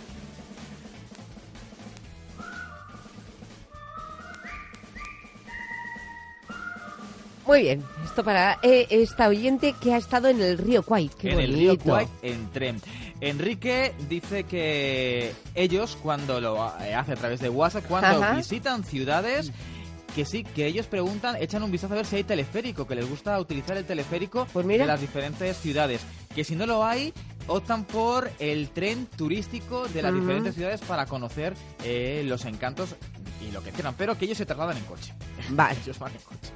[SPEAKER 8] Muy bien, esto para eh, esta oyente que ha estado en el río Kwai. Qué
[SPEAKER 10] en
[SPEAKER 8] bonito.
[SPEAKER 10] el río Kwai en tren. Enrique dice que ellos cuando lo eh, hace a través de WhatsApp, cuando
[SPEAKER 8] Ajá.
[SPEAKER 10] visitan ciudades, que sí, que ellos preguntan, echan un vistazo a ver si hay teleférico, que les gusta utilizar el teleférico
[SPEAKER 8] Pues mira.
[SPEAKER 10] de las diferentes ciudades. Que si no lo hay, optan por el tren turístico de las
[SPEAKER 8] Ujú.
[SPEAKER 10] diferentes ciudades para conocer eh, los encantos y lo que quieran, pero que ellos se trasladan en coche.
[SPEAKER 8] Vale.
[SPEAKER 10] Ellos van en coche.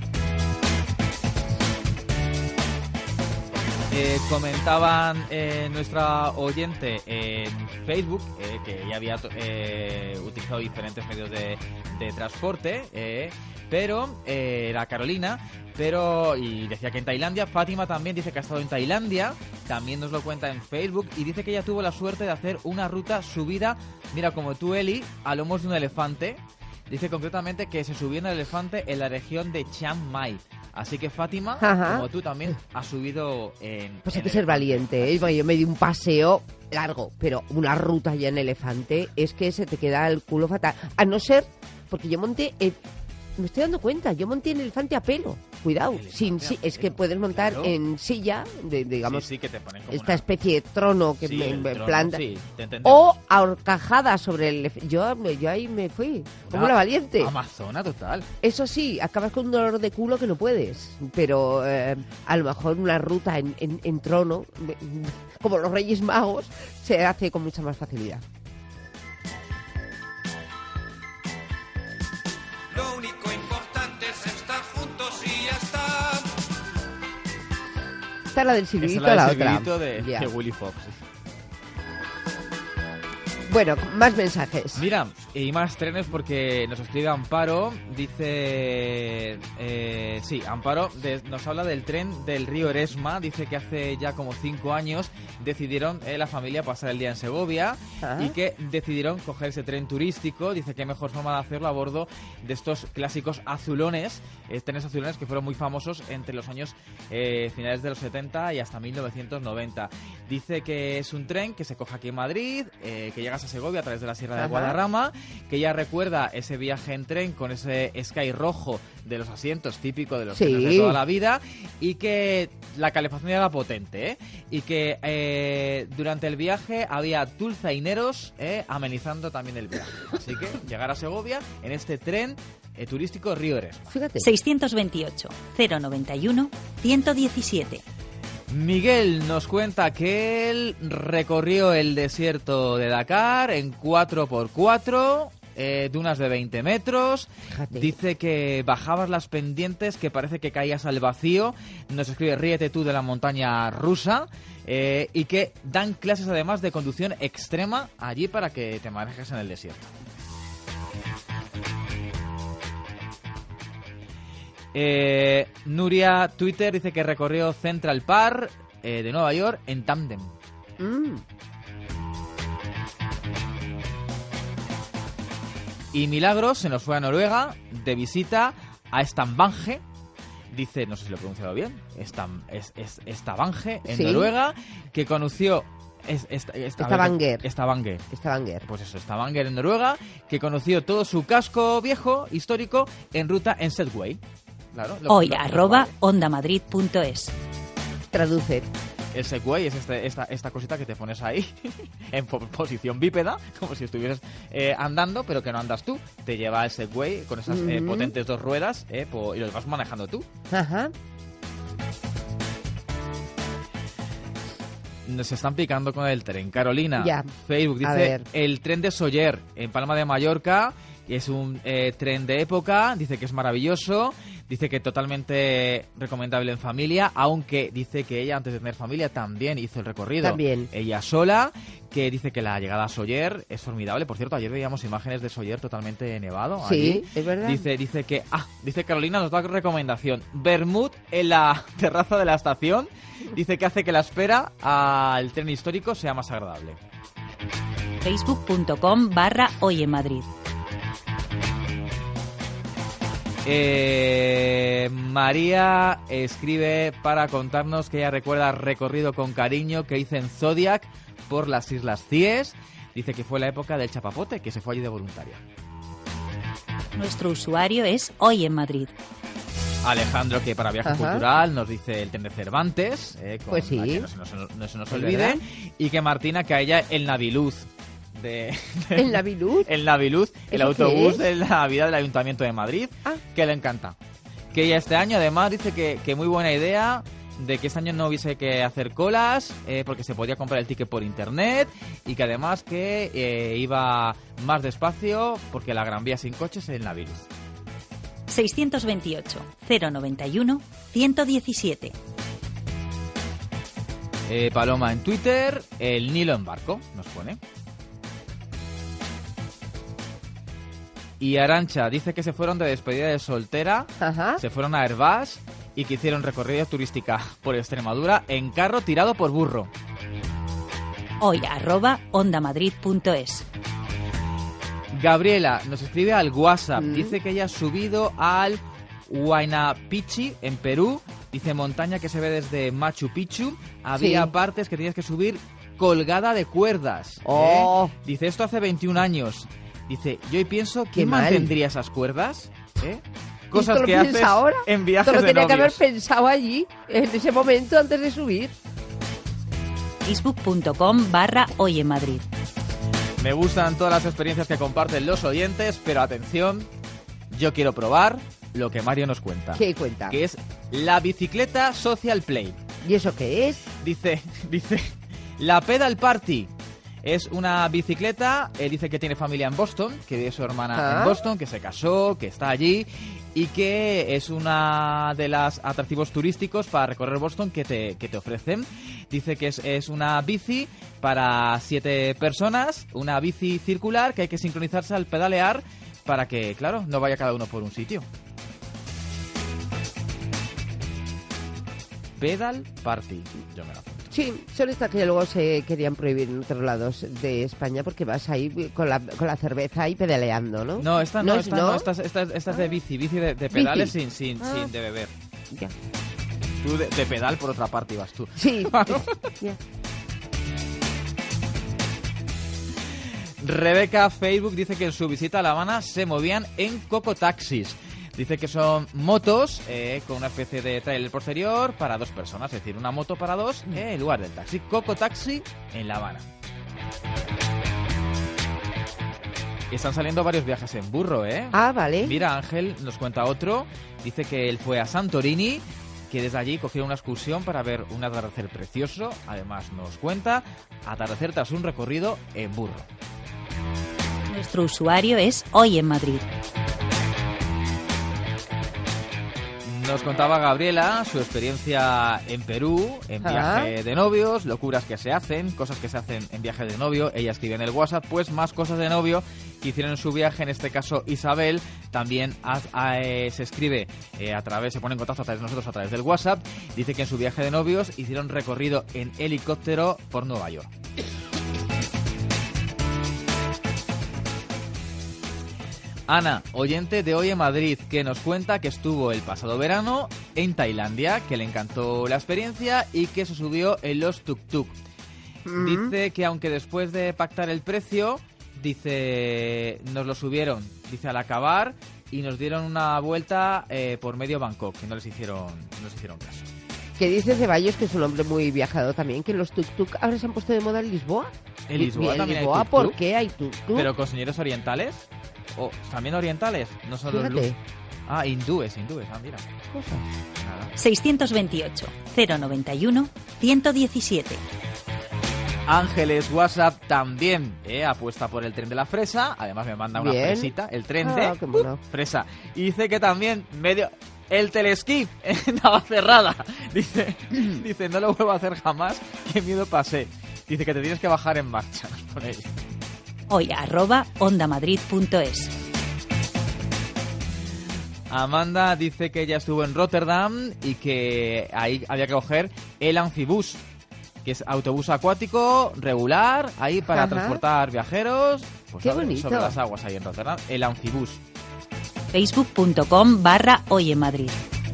[SPEAKER 10] Eh, comentaban eh, nuestra oyente en Facebook eh, que ya había eh, utilizado diferentes medios de, de transporte, eh, pero eh, era Carolina, pero y decía que en Tailandia. Fátima también dice que ha estado en Tailandia, también nos lo cuenta en Facebook y dice que ella tuvo la suerte de hacer una ruta subida, mira como tú, Eli, a lomos de un elefante. Dice concretamente que se subió en el elefante en la región de Chiang Mai. Así que Fátima,
[SPEAKER 8] Ajá.
[SPEAKER 10] como tú también, has subido en...
[SPEAKER 8] Pues
[SPEAKER 10] en
[SPEAKER 8] hay que ser
[SPEAKER 10] elefante.
[SPEAKER 8] valiente, ¿eh? Bueno, yo me di un paseo largo, pero una ruta ya en elefante es que se te queda el culo fatal. A no ser, porque yo monté, eh, me estoy dando cuenta, yo monté en elefante a pelo. Cuidado, sin si, es que puedes montar
[SPEAKER 10] claro.
[SPEAKER 8] en silla, de, digamos,
[SPEAKER 10] sí, sí, que te ponen como
[SPEAKER 8] esta
[SPEAKER 10] una...
[SPEAKER 8] especie de trono que
[SPEAKER 10] sí,
[SPEAKER 8] me, me
[SPEAKER 10] trono,
[SPEAKER 8] planta.
[SPEAKER 10] Sí, te
[SPEAKER 8] o ahorcajada sobre el elefante. Yo, yo ahí me fui, como la valiente.
[SPEAKER 10] Amazona total.
[SPEAKER 8] Eso sí, acabas con un dolor de culo que no puedes, pero eh, a lo mejor una ruta en, en, en trono, como los Reyes Magos, se hace con mucha más facilidad.
[SPEAKER 16] Lo único importante es estar juntos y ya está.
[SPEAKER 8] Esta es la del silbidito,
[SPEAKER 10] Esa es la,
[SPEAKER 8] la
[SPEAKER 10] del
[SPEAKER 8] otra.
[SPEAKER 10] silbidito de,
[SPEAKER 8] Ya.
[SPEAKER 10] de Willy Fox.
[SPEAKER 8] Bueno, más mensajes.
[SPEAKER 10] Mira, y más trenes porque nos escribe Amparo, dice... Eh, sí, Amparo de, nos habla del tren del río Eresma, dice que hace ya como cinco años decidieron eh, la familia pasar el día en Segovia
[SPEAKER 8] Ah.
[SPEAKER 10] y que decidieron coger ese tren turístico, dice que mejor forma de hacerlo a bordo de estos clásicos azulones, eh, trenes azulones que fueron muy famosos entre los años eh, finales de los setenta y hasta mil novecientos noventa. Dice que es un tren que se coge aquí en Madrid, eh, que llega a Segovia a través de la Sierra de
[SPEAKER 8] Ajá.
[SPEAKER 10] Guadarrama, que ya recuerda ese viaje en tren con ese sky rojo de los asientos típico de los
[SPEAKER 8] Sí.
[SPEAKER 10] trenes de toda la vida y que la calefacción era potente, ¿eh? Y que eh, durante el viaje había dulzaineros eh, amenizando también el viaje. Así que llegar a Segovia en este tren eh, turístico Río Eresma.
[SPEAKER 8] Fíjate.
[SPEAKER 17] seiscientos veintiocho, cero noventa y uno, ciento diecisiete.
[SPEAKER 10] Miguel nos cuenta que él recorrió el desierto de Dakar en cuatro por cuatro, eh, dunas de veinte metros.
[SPEAKER 8] Fíjate.
[SPEAKER 10] Dice que bajabas las pendientes, que parece que caías al vacío. Nos escribe Ríete tú de la montaña rusa. Eh, y que dan clases además de conducción extrema allí para que te manejes en el desierto. Eh, Nuria Twitter dice que recorrió Central Park eh, de Nueva York en tándem.
[SPEAKER 8] Mm.
[SPEAKER 10] Y Milagros se nos fue a Noruega de visita a Stavanger. Dice, no sé si lo he pronunciado bien, Stam, es, es, Stavanger en
[SPEAKER 8] Sí.
[SPEAKER 10] Noruega, que conoció... Es, es, es,
[SPEAKER 8] Stavanger.
[SPEAKER 10] Stavanger.
[SPEAKER 8] Stavanger.
[SPEAKER 10] Pues eso, Stavanger en Noruega, que conoció todo su casco viejo, histórico, en ruta en Segway. Claro, lo-
[SPEAKER 17] Hoy
[SPEAKER 10] lo- lo-
[SPEAKER 17] arroba ondamadrid punto es.
[SPEAKER 8] Traduce.
[SPEAKER 10] El Segway es este, esta, esta cosita que te pones ahí en po- posición bípeda, como si estuvieras eh, andando, pero que no andas tú. Te lleva el Segway con esas eh,
[SPEAKER 8] Ujú.
[SPEAKER 10] potentes dos ruedas eh, po- y los vas manejando tú.
[SPEAKER 8] Ajá.
[SPEAKER 10] Nos están picando con el tren. Carolina,
[SPEAKER 8] Ya.
[SPEAKER 10] Facebook
[SPEAKER 8] A
[SPEAKER 10] dice
[SPEAKER 8] ver.
[SPEAKER 10] el tren de Sóller en Palma de Mallorca. Es un eh, tren de época, dice que es maravilloso, dice que totalmente recomendable en familia, aunque dice que ella antes de tener familia también hizo el recorrido.
[SPEAKER 8] También.
[SPEAKER 10] Ella sola, que dice que la llegada a Sóller es formidable. Por cierto, ayer veíamos imágenes de Sóller totalmente nevado.
[SPEAKER 8] Sí,
[SPEAKER 10] allí.
[SPEAKER 8] es verdad.
[SPEAKER 10] Dice, dice que, ah, dice Carolina, nos da recomendación. Bermud en la terraza de la estación. Dice que hace que la espera al tren histórico sea más agradable.
[SPEAKER 17] Facebook.com barra Hoy en Madrid.
[SPEAKER 10] Eh, María escribe para contarnos que ella recuerda recorrido con cariño que hizo en Zodiac por las Islas Cíes. Dice que fue la época del chapapote, que se fue allí de voluntaria.
[SPEAKER 17] Nuestro usuario es Hoy en Madrid.
[SPEAKER 10] Alejandro, que para viaje
[SPEAKER 8] Ajá.
[SPEAKER 10] cultural nos dice el tren de Cervantes, eh, con
[SPEAKER 8] Pues sí.
[SPEAKER 10] la que no se nos, no se nos
[SPEAKER 8] Es
[SPEAKER 10] olvide.
[SPEAKER 8] verdad.
[SPEAKER 10] Y que Martina, que a ella el Naviluz. De,
[SPEAKER 8] ¿El Naviluz?
[SPEAKER 10] El Naviluz, el
[SPEAKER 8] ¿Eso
[SPEAKER 10] autobús
[SPEAKER 8] qué
[SPEAKER 10] de
[SPEAKER 8] es?
[SPEAKER 10] Navidad del Ayuntamiento de Madrid,
[SPEAKER 8] Ah.
[SPEAKER 10] que le encanta. Que ella este año además dice que, que muy buena idea de que este año no hubiese que hacer colas eh, porque se podía comprar el ticket por internet y que además que eh, iba más despacio porque la Gran Vía sin coches es el Naviluz.
[SPEAKER 17] seiscientos veintiocho, cero noventa y uno, ciento diecisiete.
[SPEAKER 10] Eh, Paloma en Twitter, el Nilo en barco, nos pone. Y Arancha dice que se fueron de despedida de soltera,
[SPEAKER 8] Ajá.
[SPEAKER 10] se fueron a Hervás y que hicieron recorrida turística por Extremadura en carro tirado por burro.
[SPEAKER 17] Hoy arroba ondamadrid punto es.
[SPEAKER 10] Gabriela nos escribe al WhatsApp,
[SPEAKER 8] Mm.
[SPEAKER 10] dice que ella ha subido al Huayna Picchu en Perú, dice montaña que se ve desde Machu Picchu, había
[SPEAKER 8] Sí.
[SPEAKER 10] partes que tenías que subir colgada de cuerdas. ¿eh?
[SPEAKER 8] Oh.
[SPEAKER 10] Dice esto hace veintiún años. Dice, yo hoy pienso,
[SPEAKER 8] Qué
[SPEAKER 10] ¿quién
[SPEAKER 8] mal.
[SPEAKER 10] mantendría esas cuerdas? ¿eh? Cosas
[SPEAKER 8] ¿Esto
[SPEAKER 10] que
[SPEAKER 8] lo
[SPEAKER 10] haces
[SPEAKER 8] piensa ahora?
[SPEAKER 10] en viajes
[SPEAKER 8] Esto lo
[SPEAKER 10] de
[SPEAKER 8] tenía que haber
[SPEAKER 10] novios.
[SPEAKER 8] pensado allí, en ese momento, antes de subir.
[SPEAKER 17] facebook.com barra Hoy en Madrid.
[SPEAKER 10] Me gustan todas las experiencias que comparten los oyentes, pero atención, yo quiero probar lo que Mario nos cuenta.
[SPEAKER 8] ¿Qué cuenta?
[SPEAKER 10] Que es la bicicleta Social Play.
[SPEAKER 8] ¿Y eso qué es?
[SPEAKER 10] Dice, dice, la Pedal Party. Es una bicicleta, eh, dice que tiene familia en Boston, que vive su hermana
[SPEAKER 8] Ah.
[SPEAKER 10] en Boston, que se casó, que está allí y que es una de las atractivos turísticos para recorrer Boston que te, que te ofrecen. Dice que es, es una bici para siete personas, una bici circular que hay que sincronizarse al pedalear para que, claro, no vaya cada uno por un sitio. Pedal Party. Yo me la apunto.
[SPEAKER 8] Sí, son estas que luego se querían prohibir en otros lados de España porque vas ahí con la, con la cerveza ahí pedaleando, ¿no?
[SPEAKER 10] No, esta no,
[SPEAKER 8] es-
[SPEAKER 10] esta no, esta, es- esta, es- esta es de bici, bici de, de pedales
[SPEAKER 8] Bici.
[SPEAKER 10] sin, sin,
[SPEAKER 8] Ah.
[SPEAKER 10] sin de beber.
[SPEAKER 8] Ya.
[SPEAKER 10] Tú de, de pedal por otra parte ibas tú.
[SPEAKER 8] Sí. Ya.
[SPEAKER 10] Rebeca Facebook dice que en su visita a La Habana se movían en cocotaxis. Dice que son motos eh, con una especie de trailer posterior para dos personas, es decir, una moto para dos eh, en lugar del taxi. Cocotaxi en La Habana. Están saliendo varios viajes en burro, ¿eh?
[SPEAKER 8] Ah, vale.
[SPEAKER 10] Mira, Ángel nos cuenta otro. Dice que él fue a Santorini, que desde allí cogieron una excursión para ver un atardecer precioso. Además nos cuenta atardecer tras un recorrido en burro.
[SPEAKER 17] Nuestro usuario es Hoy en Madrid.
[SPEAKER 10] Nos contaba Gabriela su experiencia en Perú, en
[SPEAKER 8] Ah.
[SPEAKER 10] viaje de novios, locuras que se hacen, cosas que se hacen en viaje de novio. Ella escribe en el WhatsApp, pues más cosas de novio que hicieron en su viaje, en este caso Isabel. También a- a- eh, se escribe eh, a través, se pone en contacto a través de nosotros a través del WhatsApp. Dice que en su viaje de novios hicieron recorrido en helicóptero por Nueva York. Ana, oyente de Hoy en Madrid, que nos cuenta que estuvo el pasado verano en Tailandia, que le encantó la experiencia y que se subió en los tuk-tuk.
[SPEAKER 8] Mm.
[SPEAKER 10] Dice que aunque después de pactar el precio, dice, nos lo subieron, dice al acabar, y nos dieron una vuelta eh, por medio Bangkok, que no les hicieron, no les hicieron caso.
[SPEAKER 8] Que dice Ceballos, que es un hombre muy viajado también, que los tuk-tuk ahora se han puesto de moda en Lisboa.
[SPEAKER 10] En Lisboa
[SPEAKER 8] ¿Y
[SPEAKER 10] también hay
[SPEAKER 8] Lisboa,
[SPEAKER 10] tuk-tuk?
[SPEAKER 8] ¿por qué hay tuk-tuk?
[SPEAKER 10] ¿Pero con señores orientales? ¿O también orientales? No solo
[SPEAKER 8] Fíjate.
[SPEAKER 10] luz. Ah, hindúes, hindúes, ah, mira.
[SPEAKER 8] Cosas.
[SPEAKER 10] Nada.
[SPEAKER 17] seiscientos veintiocho, cero noventa y uno, ciento diecisiete.
[SPEAKER 10] Ángeles WhatsApp también eh, apuesta por el tren de la fresa. Además me manda una
[SPEAKER 8] Bien.
[SPEAKER 10] fresita, el tren
[SPEAKER 8] Ah,
[SPEAKER 10] de
[SPEAKER 8] qué mono.
[SPEAKER 10] fresa. Y dice que también medio el telesquí en Navacerrada. Dice, dice, no lo vuelvo a hacer jamás, qué miedo pasé. Dice que te tienes que bajar en marcha. Nos pone ella.
[SPEAKER 17] Hoy arroba ondamadrid.es.
[SPEAKER 10] Amanda dice que ella estuvo en Rotterdam y que ahí había que coger el Amfibus, que es autobús acuático regular, ahí para
[SPEAKER 8] Ajá.
[SPEAKER 10] transportar viajeros pues,
[SPEAKER 8] Qué
[SPEAKER 10] sobre,
[SPEAKER 8] bonito.
[SPEAKER 10] sobre las aguas ahí en Rotterdam. El Amfibus.
[SPEAKER 17] facebook.com barra Hoy en Madrid.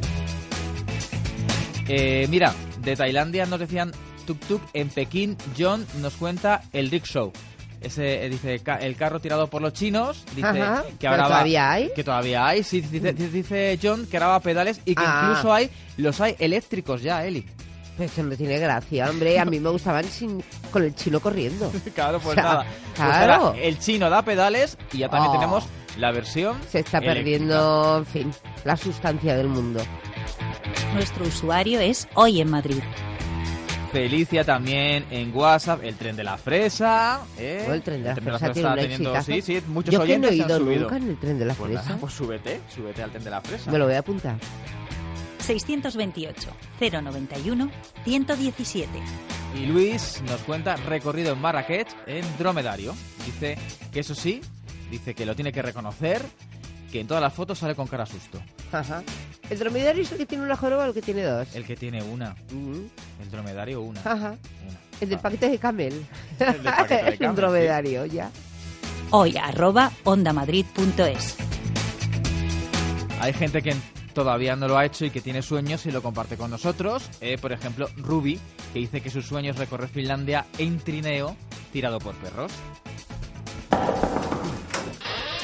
[SPEAKER 10] Eh, mira, de Tailandia nos decían tuk-tuk. En Pekín, John nos cuenta el rickshaw. Ese, eh, dice, ca- el carro tirado por los chinos. Dice
[SPEAKER 8] Ajá,
[SPEAKER 10] que
[SPEAKER 8] ¿pero
[SPEAKER 10] ahora va-
[SPEAKER 8] todavía hay?
[SPEAKER 10] Que todavía hay, sí. Dice, dice John que ahora va a pedales y que
[SPEAKER 8] Ah.
[SPEAKER 10] incluso hay, los hay eléctricos ya, Eli.
[SPEAKER 8] Pues eso no tiene gracia, hombre. A mí me gustaban sin, con el chino corriendo.
[SPEAKER 10] Claro, pues
[SPEAKER 8] O sea,
[SPEAKER 10] nada. Pues
[SPEAKER 8] claro.
[SPEAKER 10] ahora el chino da pedales y ya también
[SPEAKER 8] Oh.
[SPEAKER 10] tenemos la versión
[SPEAKER 8] Se está
[SPEAKER 10] eléctrica.
[SPEAKER 8] perdiendo, en fin, la sustancia del mundo.
[SPEAKER 17] Nuestro usuario es Hoy en Madrid.
[SPEAKER 10] Felicia también en WhatsApp, el tren de la fresa. ¿eh?
[SPEAKER 8] Oh, el tren de la fresa tiene
[SPEAKER 10] está
[SPEAKER 8] un
[SPEAKER 10] teniendo,
[SPEAKER 8] exitazo.
[SPEAKER 10] sí, sí, muchos
[SPEAKER 8] Yo que no
[SPEAKER 10] oyentes
[SPEAKER 8] he
[SPEAKER 10] se han
[SPEAKER 8] ido
[SPEAKER 10] subido.
[SPEAKER 8] nunca en el tren de la
[SPEAKER 10] Pues
[SPEAKER 8] fresa.
[SPEAKER 10] nada, pues súbete, súbete al tren de la fresa.
[SPEAKER 8] Me lo voy a apuntar.
[SPEAKER 17] seiscientos veintiocho, cero noventa y uno, ciento diecisiete.
[SPEAKER 10] Y Luis nos cuenta recorrido en Marrakech en dromedario. Dice que eso sí, dice que lo tiene que reconocer, que en todas las fotos sale con cara a susto.
[SPEAKER 8] Ajá. ¿El dromedario es el que tiene una joroba o el que tiene dos?
[SPEAKER 10] El que tiene una. El dromedario una.
[SPEAKER 8] Ajá.
[SPEAKER 10] Una.
[SPEAKER 8] El del paquete de camel.
[SPEAKER 10] El del paquete de
[SPEAKER 8] Es
[SPEAKER 10] camel,
[SPEAKER 8] un dromedario, ya.
[SPEAKER 17] Hoy arroba ondamadrid.es.
[SPEAKER 10] Hay gente que todavía no lo ha hecho y que tiene sueños y lo comparte con nosotros. Eh, por ejemplo, Ruby, que dice que su sueño es recorrer Finlandia en trineo tirado por perros.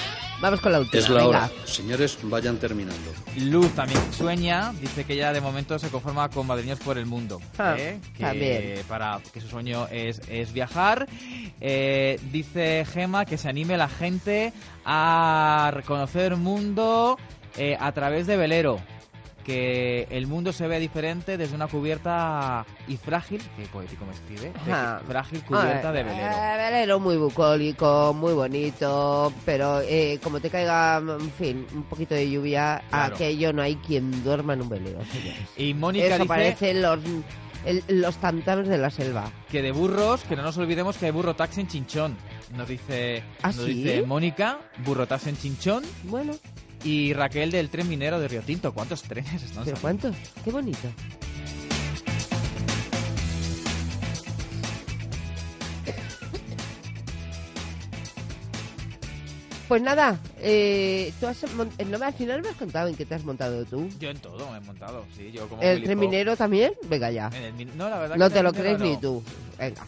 [SPEAKER 8] Vamos con la última.
[SPEAKER 18] Es la
[SPEAKER 8] venga.
[SPEAKER 18] hora. Señores, vayan terminando.
[SPEAKER 10] Luz también sueña, dice que ella de momento se conforma con madrileños por el mundo.
[SPEAKER 8] Ah,
[SPEAKER 10] ¿eh? que
[SPEAKER 8] también.
[SPEAKER 10] Para que su sueño es, es viajar. Eh, dice Gema que se anime la gente a reconocer el mundo eh, a través de velero. Que el mundo se ve diferente desde una cubierta y frágil, qué poético me escribe, de
[SPEAKER 8] Ajá.
[SPEAKER 10] frágil cubierta
[SPEAKER 8] Ah,
[SPEAKER 10] de velero.
[SPEAKER 8] eh, velero muy bucólico, muy bonito, pero eh, como te caiga, en fin, un poquito de lluvia,
[SPEAKER 10] Claro.
[SPEAKER 8] aquello no hay quien duerma en un velero, señores.
[SPEAKER 10] Y Mónica
[SPEAKER 8] Eso
[SPEAKER 10] dice
[SPEAKER 8] parecen los, el- los tantanos de la selva.
[SPEAKER 10] que de burros, que no nos olvidemos que hay burro taxi en Chinchón. Nos dice,
[SPEAKER 8] ¿Ah,
[SPEAKER 10] nos
[SPEAKER 8] sí?
[SPEAKER 10] dice Mónica, burro taxi en Chinchón.
[SPEAKER 8] Bueno.
[SPEAKER 10] Y Raquel del tren minero de Río Tinto. ¿Cuántos trenes están
[SPEAKER 8] ¿Pero
[SPEAKER 10] saliendo?
[SPEAKER 8] cuántos? Qué bonito. Pues nada, eh, tú has mon- no me- al final me has contado en qué te has montado tú.
[SPEAKER 10] Yo en todo me he montado, sí. Yo como
[SPEAKER 8] ¿El
[SPEAKER 10] Willy
[SPEAKER 8] tren
[SPEAKER 10] Fox.
[SPEAKER 8] minero también? Venga ya.
[SPEAKER 10] En el min- no, la verdad
[SPEAKER 8] No
[SPEAKER 10] que
[SPEAKER 8] te
[SPEAKER 10] en
[SPEAKER 8] lo
[SPEAKER 10] el
[SPEAKER 8] crees
[SPEAKER 10] minero
[SPEAKER 8] ni
[SPEAKER 10] no.
[SPEAKER 8] tú. Venga.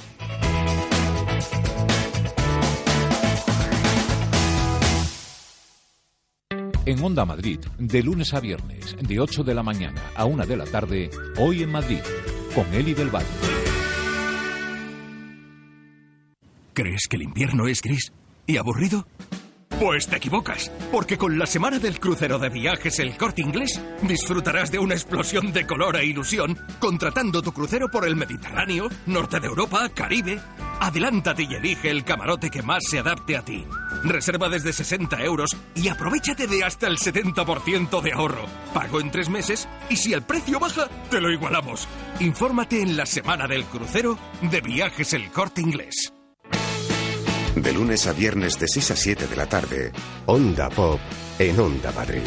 [SPEAKER 7] En Onda Madrid, de lunes a viernes, de ocho de la mañana a una de la tarde, Hoy en Madrid, con Eli del Valle.
[SPEAKER 12] ¿Crees que el invierno es gris y aburrido? Pues te equivocas, porque con la semana del crucero de viajes El Corte Inglés disfrutarás de una explosión de color e ilusión contratando tu crucero por el Mediterráneo, norte de Europa, Caribe. Adelántate y elige el camarote que más se adapte a ti. Reserva desde sesenta euros y aprovéchate de hasta el setenta por ciento de ahorro. Pago en tres meses y si el precio baja, te lo igualamos. Infórmate en la semana del crucero de viajes El Corte Inglés.
[SPEAKER 19] De lunes a viernes de seis a siete de la tarde, Onda Pop en Onda Madrid.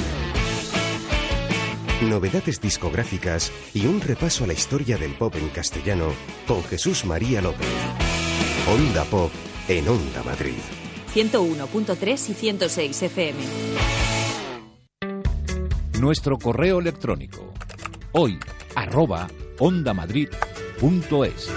[SPEAKER 19] Novedades discográficas y un repaso a la historia del pop en castellano con Jesús María López. Onda Pop en Onda Madrid.
[SPEAKER 20] ciento uno punto tres y ciento seis F M.
[SPEAKER 7] Nuestro correo electrónico, hoy, arroba, ondamadrid punto es.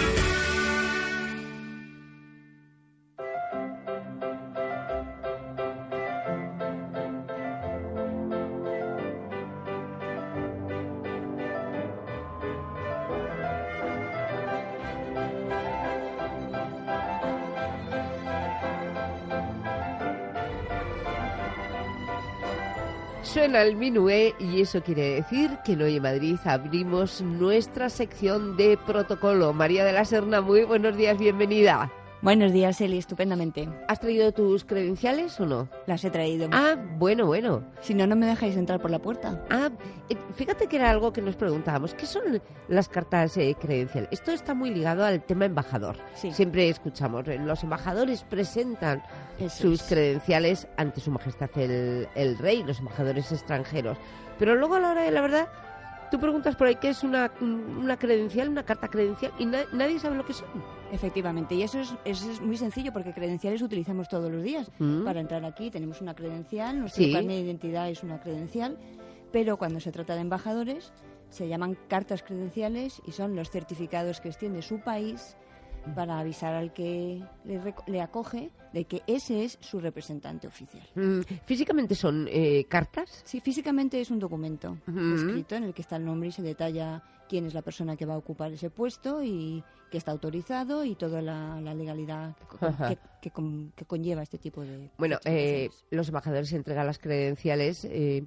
[SPEAKER 8] Suena el minué y eso quiere decir que en Hoy en Madrid abrimos nuestra sección de protocolo. María de la Serna, muy buenos días, bienvenida.
[SPEAKER 20] Buenos días, Eli, estupendamente.
[SPEAKER 8] ¿Has traído tus credenciales o no?
[SPEAKER 20] Las he traído.
[SPEAKER 8] Ah, bueno, bueno.
[SPEAKER 20] Si no, no me dejáis entrar por la puerta.
[SPEAKER 8] Ah, eh, fíjate que era algo que nos preguntábamos. ¿Qué son las cartas eh, credenciales? Esto está muy ligado al tema embajador.
[SPEAKER 20] Sí.
[SPEAKER 8] Siempre escuchamos, eh, los embajadores presentan
[SPEAKER 20] Eso
[SPEAKER 8] sus
[SPEAKER 20] es.
[SPEAKER 8] credenciales ante su majestad el, el rey, los embajadores extranjeros. Pero luego a la hora de la verdad, tú preguntas por ahí qué es una, una credencial, una carta credencial, y na- nadie sabe lo que son.
[SPEAKER 20] Efectivamente, y eso es, eso es muy sencillo porque credenciales utilizamos todos los días.
[SPEAKER 8] Mm.
[SPEAKER 20] Para entrar aquí tenemos una credencial, nuestro
[SPEAKER 8] Sí.
[SPEAKER 20] carnet de identidad es una credencial, pero cuando se trata de embajadores se llaman cartas credenciales y son los certificados que extiende su país para avisar al que le, reco- le acoge de que ese es su representante oficial.
[SPEAKER 8] Mm, ¿Físicamente son eh, cartas?
[SPEAKER 20] Sí, físicamente es un documento
[SPEAKER 8] Ujú.
[SPEAKER 20] escrito en el que está el nombre y se detalla quién es la persona que va a ocupar ese puesto y que está autorizado y toda la, la legalidad que, co-
[SPEAKER 8] Ajá.
[SPEAKER 20] que, que con- que conlleva este tipo de...
[SPEAKER 8] Bueno, eh, los embajadores entregan las credenciales, eh,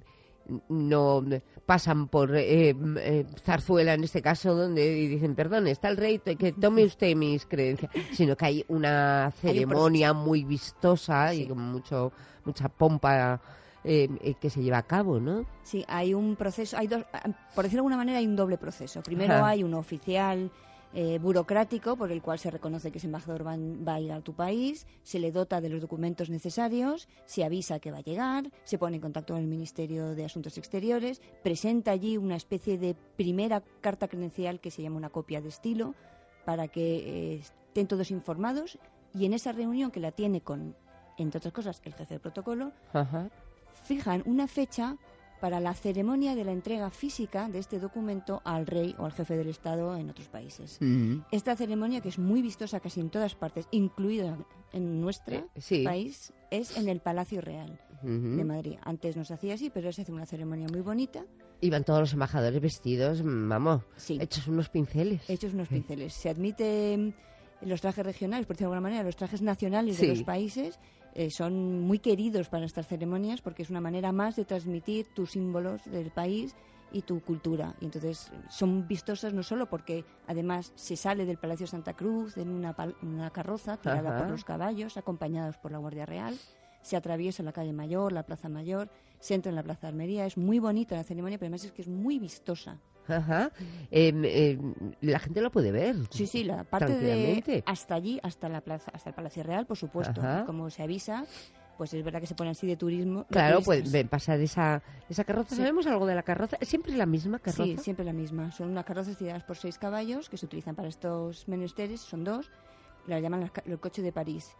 [SPEAKER 8] no pasan por eh, eh, Zarzuela en este caso, donde dicen, perdón, está el rey, que tome usted mis credenciales, sino que hay una ceremonia muy vistosa y con mucho mucha pompa eh, eh, que se lleva a cabo, ¿no?
[SPEAKER 20] Sí, hay un proceso, hay dos, por decirlo de alguna manera, hay un doble proceso. Primero
[SPEAKER 8] Ajá.
[SPEAKER 20] hay un oficial eh, burocrático por el cual se reconoce que ese embajador va, va a ir a tu país, se le dota de los documentos necesarios, se avisa que va a llegar, se pone en contacto con el Ministerio de Asuntos Exteriores, presenta allí una especie de primera carta credencial que se llama una copia de estilo para que eh, estén todos informados y en esa reunión que la tiene con, entre otras cosas, el jefe de protocolo,
[SPEAKER 8] Ajá.
[SPEAKER 20] fijan una fecha para la ceremonia de la entrega física de este documento al rey o al jefe del Estado en otros países.
[SPEAKER 8] Mm.
[SPEAKER 20] Esta ceremonia, que es muy vistosa casi en todas partes, incluida en nuestro
[SPEAKER 8] Eh, sí.
[SPEAKER 20] país, es en el Palacio Real
[SPEAKER 8] Ujú.
[SPEAKER 20] de Madrid. Antes no se hacía así, pero se hace una ceremonia muy bonita.
[SPEAKER 8] Iban todos los embajadores vestidos, vamos, hechos unos pinceles.
[SPEAKER 20] Hechos unos pinceles. Se admite mm, los trajes regionales, por decirlo de alguna manera, los trajes nacionales
[SPEAKER 8] Sí.
[SPEAKER 20] de los países. Eh, son muy queridos para estas ceremonias porque es una manera más de transmitir tus símbolos del país y tu cultura. Y entonces son vistosas no solo porque además se sale del Palacio Santa Cruz en una, pal- una carroza tirada
[SPEAKER 8] Ajá.
[SPEAKER 20] por los caballos, acompañados por la Guardia Real, se atraviesa la calle Mayor, la Plaza Mayor, se entra en la Plaza de Almería. Es muy bonita la ceremonia, pero además es que es muy vistosa.
[SPEAKER 8] Ajá. Eh, eh, la gente lo puede ver.
[SPEAKER 20] Sí, sí, la parte de
[SPEAKER 8] tranquilamente.
[SPEAKER 20] hasta allí, hasta la plaza, hasta el Palacio Real, por supuesto.
[SPEAKER 8] Ajá.
[SPEAKER 20] Como se avisa, pues es verdad que se pone así de turismo. de
[SPEAKER 8] Claro,
[SPEAKER 20] turistas.
[SPEAKER 8] pues ven pasar esa, esa carroza.
[SPEAKER 20] Sí.
[SPEAKER 8] ¿Sabemos algo de la carroza? ¿Siempre es la misma carroza?
[SPEAKER 20] Sí, siempre la misma. Son unas carrozas tiradas por seis caballos que se utilizan para estos menesteres, son dos. Las llaman las ca- el coche de París.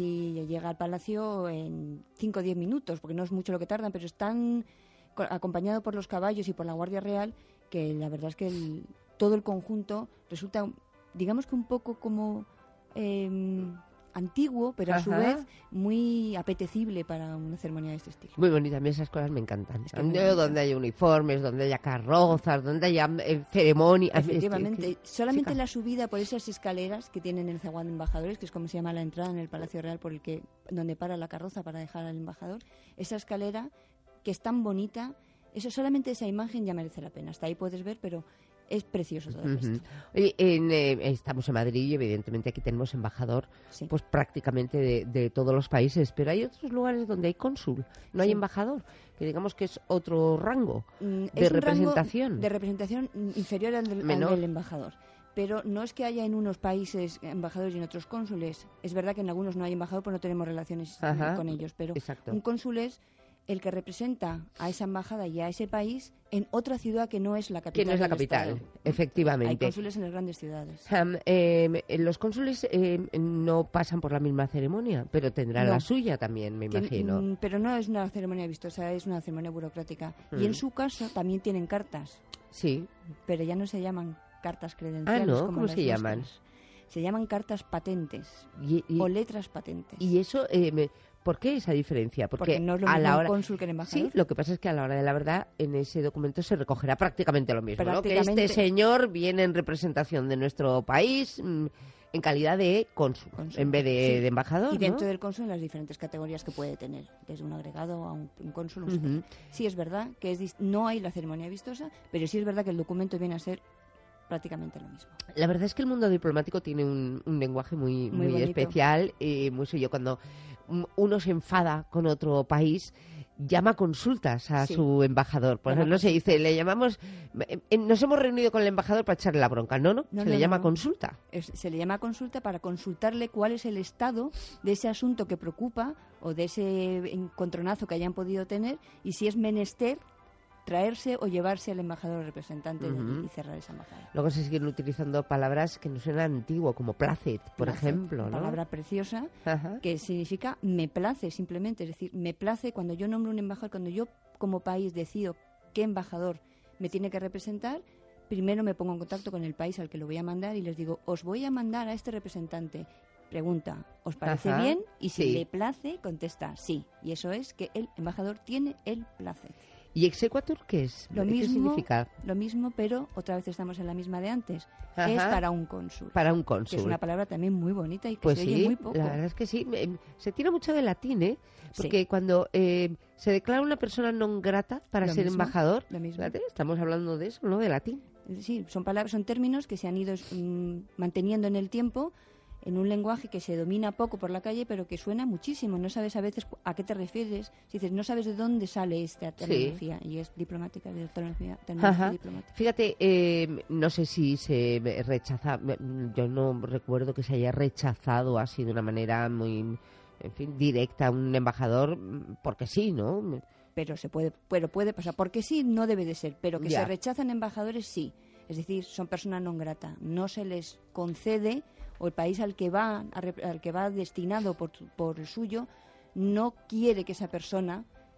[SPEAKER 20] Y llega al palacio en cinco o diez minutos, porque no es mucho lo que tardan, pero están co- acompañado por los caballos y por la Guardia Real, que la verdad es que el- todo el conjunto resulta, digamos que un poco como eh, antiguo, pero a su
[SPEAKER 8] Ajá.
[SPEAKER 20] vez muy apetecible para una ceremonia de este estilo.
[SPEAKER 8] Muy bonita, a mí esas cosas me encantan.
[SPEAKER 20] que muy
[SPEAKER 8] Donde,
[SPEAKER 20] bonita.
[SPEAKER 8] donde haya uniformes, donde haya carrozas, donde haya eh, ceremonias.
[SPEAKER 20] Efectivamente,
[SPEAKER 8] Es que-
[SPEAKER 20] solamente
[SPEAKER 8] chica.
[SPEAKER 20] la subida por esas escaleras que tienen el zaguán de embajadores, que es como se llama la entrada en el Palacio Real, por el que donde para la carroza para dejar al embajador, esa escalera que es tan bonita, eso solamente esa imagen ya merece la pena. Hasta ahí puedes ver, pero es precioso todo el
[SPEAKER 8] Ujú.
[SPEAKER 20] resto.
[SPEAKER 8] Oye, en, eh, estamos en Madrid y evidentemente aquí tenemos embajador pues prácticamente de, de todos los países, pero hay otros lugares donde hay cónsul, no hay
[SPEAKER 20] Sí.
[SPEAKER 8] embajador, que digamos que es otro rango
[SPEAKER 20] Mm,
[SPEAKER 8] de
[SPEAKER 20] es un rango
[SPEAKER 8] representación.
[SPEAKER 20] de representación mm, inferior al del, al
[SPEAKER 8] Menor.
[SPEAKER 20] del embajador. Pero no es que haya en unos países embajadores y en otros cónsules. Es verdad que en algunos no hay embajador, pues no tenemos relaciones mm,
[SPEAKER 8] Ajá,
[SPEAKER 20] con ellos. Pero
[SPEAKER 8] exacto.
[SPEAKER 20] un cónsul es el que representa a esa embajada y a ese país en otra ciudad que no es la capital.
[SPEAKER 8] Que no es la
[SPEAKER 20] del
[SPEAKER 8] capital,
[SPEAKER 20] Estado.
[SPEAKER 8] efectivamente.
[SPEAKER 20] Hay cónsules en las grandes ciudades.
[SPEAKER 8] Sam, eh, los cónsules eh, no pasan por la misma ceremonia, pero tendrán
[SPEAKER 20] No.
[SPEAKER 8] la suya también, me
[SPEAKER 20] Tien-
[SPEAKER 8] imagino.
[SPEAKER 20] mm, pero no es una ceremonia vistosa, es una ceremonia burocrática. Y
[SPEAKER 8] Mm.
[SPEAKER 20] en su caso también tienen cartas.
[SPEAKER 8] Sí.
[SPEAKER 20] Pero ya no se llaman cartas credenciales.
[SPEAKER 8] Ah, ¿no?
[SPEAKER 20] como
[SPEAKER 8] ¿Cómo
[SPEAKER 20] las
[SPEAKER 8] se llaman?
[SPEAKER 20] nuestras. Se llaman cartas patentes
[SPEAKER 8] Y- y-
[SPEAKER 20] o letras patentes.
[SPEAKER 8] Y eso, eh, me- ¿por qué esa diferencia? Porque,
[SPEAKER 20] Porque no es lo
[SPEAKER 8] a
[SPEAKER 20] mismo
[SPEAKER 8] la
[SPEAKER 20] un
[SPEAKER 8] hora...
[SPEAKER 20] cónsul que el embajador.
[SPEAKER 8] Sí, lo que pasa es que a la hora de la verdad en ese documento se recogerá prácticamente lo mismo, ¿no? Que
[SPEAKER 20] Prácticamente.
[SPEAKER 8] este señor viene en representación de nuestro país mm, en calidad de cónsul, en vez de,
[SPEAKER 20] Sí.
[SPEAKER 8] de embajador,
[SPEAKER 20] Y dentro
[SPEAKER 8] ¿no?
[SPEAKER 20] del cónsul las diferentes categorías que puede tener, desde un agregado a un, un cónsul. un
[SPEAKER 8] Ujú.
[SPEAKER 20] superior. Sí es verdad que es dis- no hay la ceremonia vistosa, pero sí es verdad que el documento viene a ser prácticamente lo mismo.
[SPEAKER 8] La verdad es que el mundo diplomático tiene un, un lenguaje muy,
[SPEAKER 20] Muy
[SPEAKER 8] muy,
[SPEAKER 20] bonito.
[SPEAKER 8] especial y muy suyo. Cuando mm, uno se enfada con otro país, llama consultas a
[SPEAKER 20] Sí.
[SPEAKER 8] su embajador. Por
[SPEAKER 20] Llama
[SPEAKER 8] ejemplo, se dice, le llamamos, eh, eh, nos hemos reunido con el embajador para echarle la bronca. No, no,
[SPEAKER 20] No,
[SPEAKER 8] se
[SPEAKER 20] no,
[SPEAKER 8] le
[SPEAKER 20] no,
[SPEAKER 8] llama
[SPEAKER 20] no.
[SPEAKER 8] consulta.
[SPEAKER 20] Es- se le llama consulta para consultarle cuál es el estado de ese asunto que preocupa o de ese encontronazo que hayan podido tener y si es menester traerse o llevarse al embajador o representante de allí
[SPEAKER 8] Ujú.
[SPEAKER 20] y cerrar esa embajada.
[SPEAKER 8] Luego se siguen utilizando palabras que nos suenan antiguo, como placet, por
[SPEAKER 20] Placet,
[SPEAKER 8] ejemplo,
[SPEAKER 20] una
[SPEAKER 8] ¿no?
[SPEAKER 20] palabra preciosa
[SPEAKER 8] Ajá.
[SPEAKER 20] que significa me place simplemente, es decir, me place cuando yo nombro un embajador, cuando yo como país decido qué embajador me tiene que representar, primero me pongo en contacto con el país al que lo voy a mandar y les digo, os voy a mandar a este representante. Pregunta, ¿os parece
[SPEAKER 8] Ajá,
[SPEAKER 20] bien? Y si
[SPEAKER 8] sí.
[SPEAKER 20] le place, contesta sí. Y eso es que el embajador tiene el placet.
[SPEAKER 8] ¿Y exequatur qué es?
[SPEAKER 20] Lo
[SPEAKER 8] ¿Qué
[SPEAKER 20] mismo,
[SPEAKER 8] significa?
[SPEAKER 20] lo mismo, pero otra vez estamos en la misma de antes.
[SPEAKER 8] Ajá.
[SPEAKER 20] Es para un cónsul.
[SPEAKER 8] Para un
[SPEAKER 20] Que
[SPEAKER 8] cónsul.
[SPEAKER 20] es una palabra también muy bonita y que
[SPEAKER 8] Pues
[SPEAKER 20] se oye
[SPEAKER 8] sí,
[SPEAKER 20] muy poco.
[SPEAKER 8] la verdad es que sí. Em, Se tira mucho de latín, ¿eh?
[SPEAKER 20] Sí.
[SPEAKER 8] Porque cuando eh, se declara una persona non grata para
[SPEAKER 20] Lo
[SPEAKER 8] ser
[SPEAKER 20] mismo,
[SPEAKER 8] embajador,
[SPEAKER 20] lo mismo.
[SPEAKER 8] fíjate, estamos hablando de eso, ¿no? De latín.
[SPEAKER 20] Sí, son palabras, son términos que se han ido mm, manteniendo en el tiempo en un lenguaje que se domina poco por la calle, pero que suena muchísimo. No sabes a veces cu- a qué te refieres. Si dices, no sabes de dónde sale esta terminología. Y es diplomática, de terminología, terminología
[SPEAKER 8] Ajá.
[SPEAKER 20] diplomática.
[SPEAKER 8] Fíjate, eh, no sé si se rechaza, yo no recuerdo que se haya rechazado así de una manera muy, en fin, directa a un embajador, porque sí, ¿no?
[SPEAKER 20] Pero se puede, pero puede pasar. Porque sí, no debe de ser. Pero que
[SPEAKER 8] Ya.
[SPEAKER 20] se rechazan embajadores, sí. Es decir, son personas non grata. No se les concede, o el país al que va, a rep- al que va destinado por, tu- por el suyo, no quiere que esa persona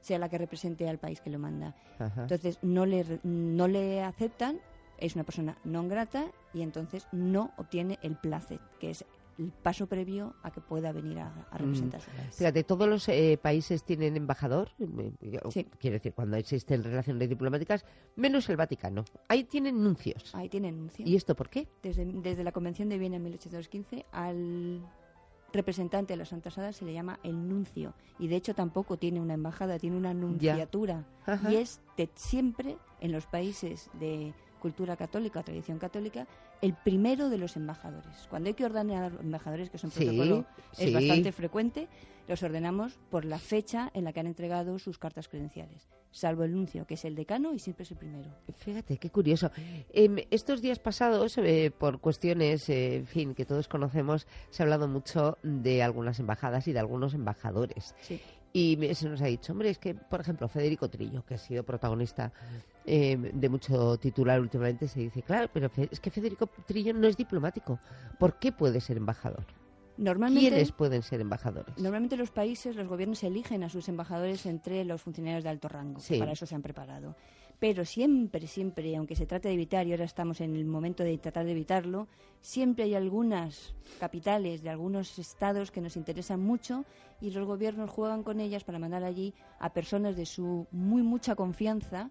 [SPEAKER 20] sea la que represente al país que lo manda.
[SPEAKER 8] Ajá.
[SPEAKER 20] Entonces no le, no le aceptan, es una persona non grata y entonces no obtiene el placet, que es el paso previo a que pueda venir a, a representar
[SPEAKER 8] Mm.
[SPEAKER 20] su país.
[SPEAKER 8] Fíjate, ¿todos los eh, países tienen embajador?
[SPEAKER 20] Sí.
[SPEAKER 8] Quiero decir, cuando existen relaciones diplomáticas, menos el Vaticano. Ahí tienen nuncios.
[SPEAKER 20] Ahí tienen nuncio.
[SPEAKER 8] ¿Y esto por qué?
[SPEAKER 20] Desde, desde la Convención de Viena en mil ochocientos quince al representante de la Santa Sede se le llama el nuncio. Y de hecho tampoco tiene una embajada, tiene una nunciatura.
[SPEAKER 8] Ajá.
[SPEAKER 20] Y es de siempre en los países de cultura católica o tradición católica el primero de los embajadores. Cuando hay que ordenar embajadores, que es un
[SPEAKER 8] Sí,
[SPEAKER 20] protocolo es
[SPEAKER 8] sí.
[SPEAKER 20] bastante frecuente, los ordenamos por la fecha en la que han entregado sus cartas credenciales, salvo el nuncio, que es el decano y siempre es el primero.
[SPEAKER 8] Fíjate, qué curioso. Eh, estos días pasados, eh, por cuestiones, eh, en fin, que todos conocemos, se ha hablado mucho de algunas embajadas y de algunos embajadores.
[SPEAKER 20] Sí.
[SPEAKER 8] Y me- se nos ha dicho, hombre, es que, por ejemplo, Federico Trillo, que ha sido protagonista eh, de mucho titular últimamente, se dice, claro, pero Fe- es que Federico Trillo no es diplomático. ¿Por qué puede ser embajador?
[SPEAKER 20] Normalmente,
[SPEAKER 8] ¿Quiénes pueden ser embajadores?
[SPEAKER 20] Normalmente los países, los gobiernos eligen a sus embajadores entre los funcionarios de alto rango, que
[SPEAKER 8] Sí.
[SPEAKER 20] para eso se han preparado. Pero siempre, siempre, aunque se trate de evitar, y ahora estamos en el momento de tratar de evitarlo, siempre hay algunas capitales de algunos estados que nos interesan mucho y los gobiernos juegan con ellas para mandar allí a personas de su muy mucha confianza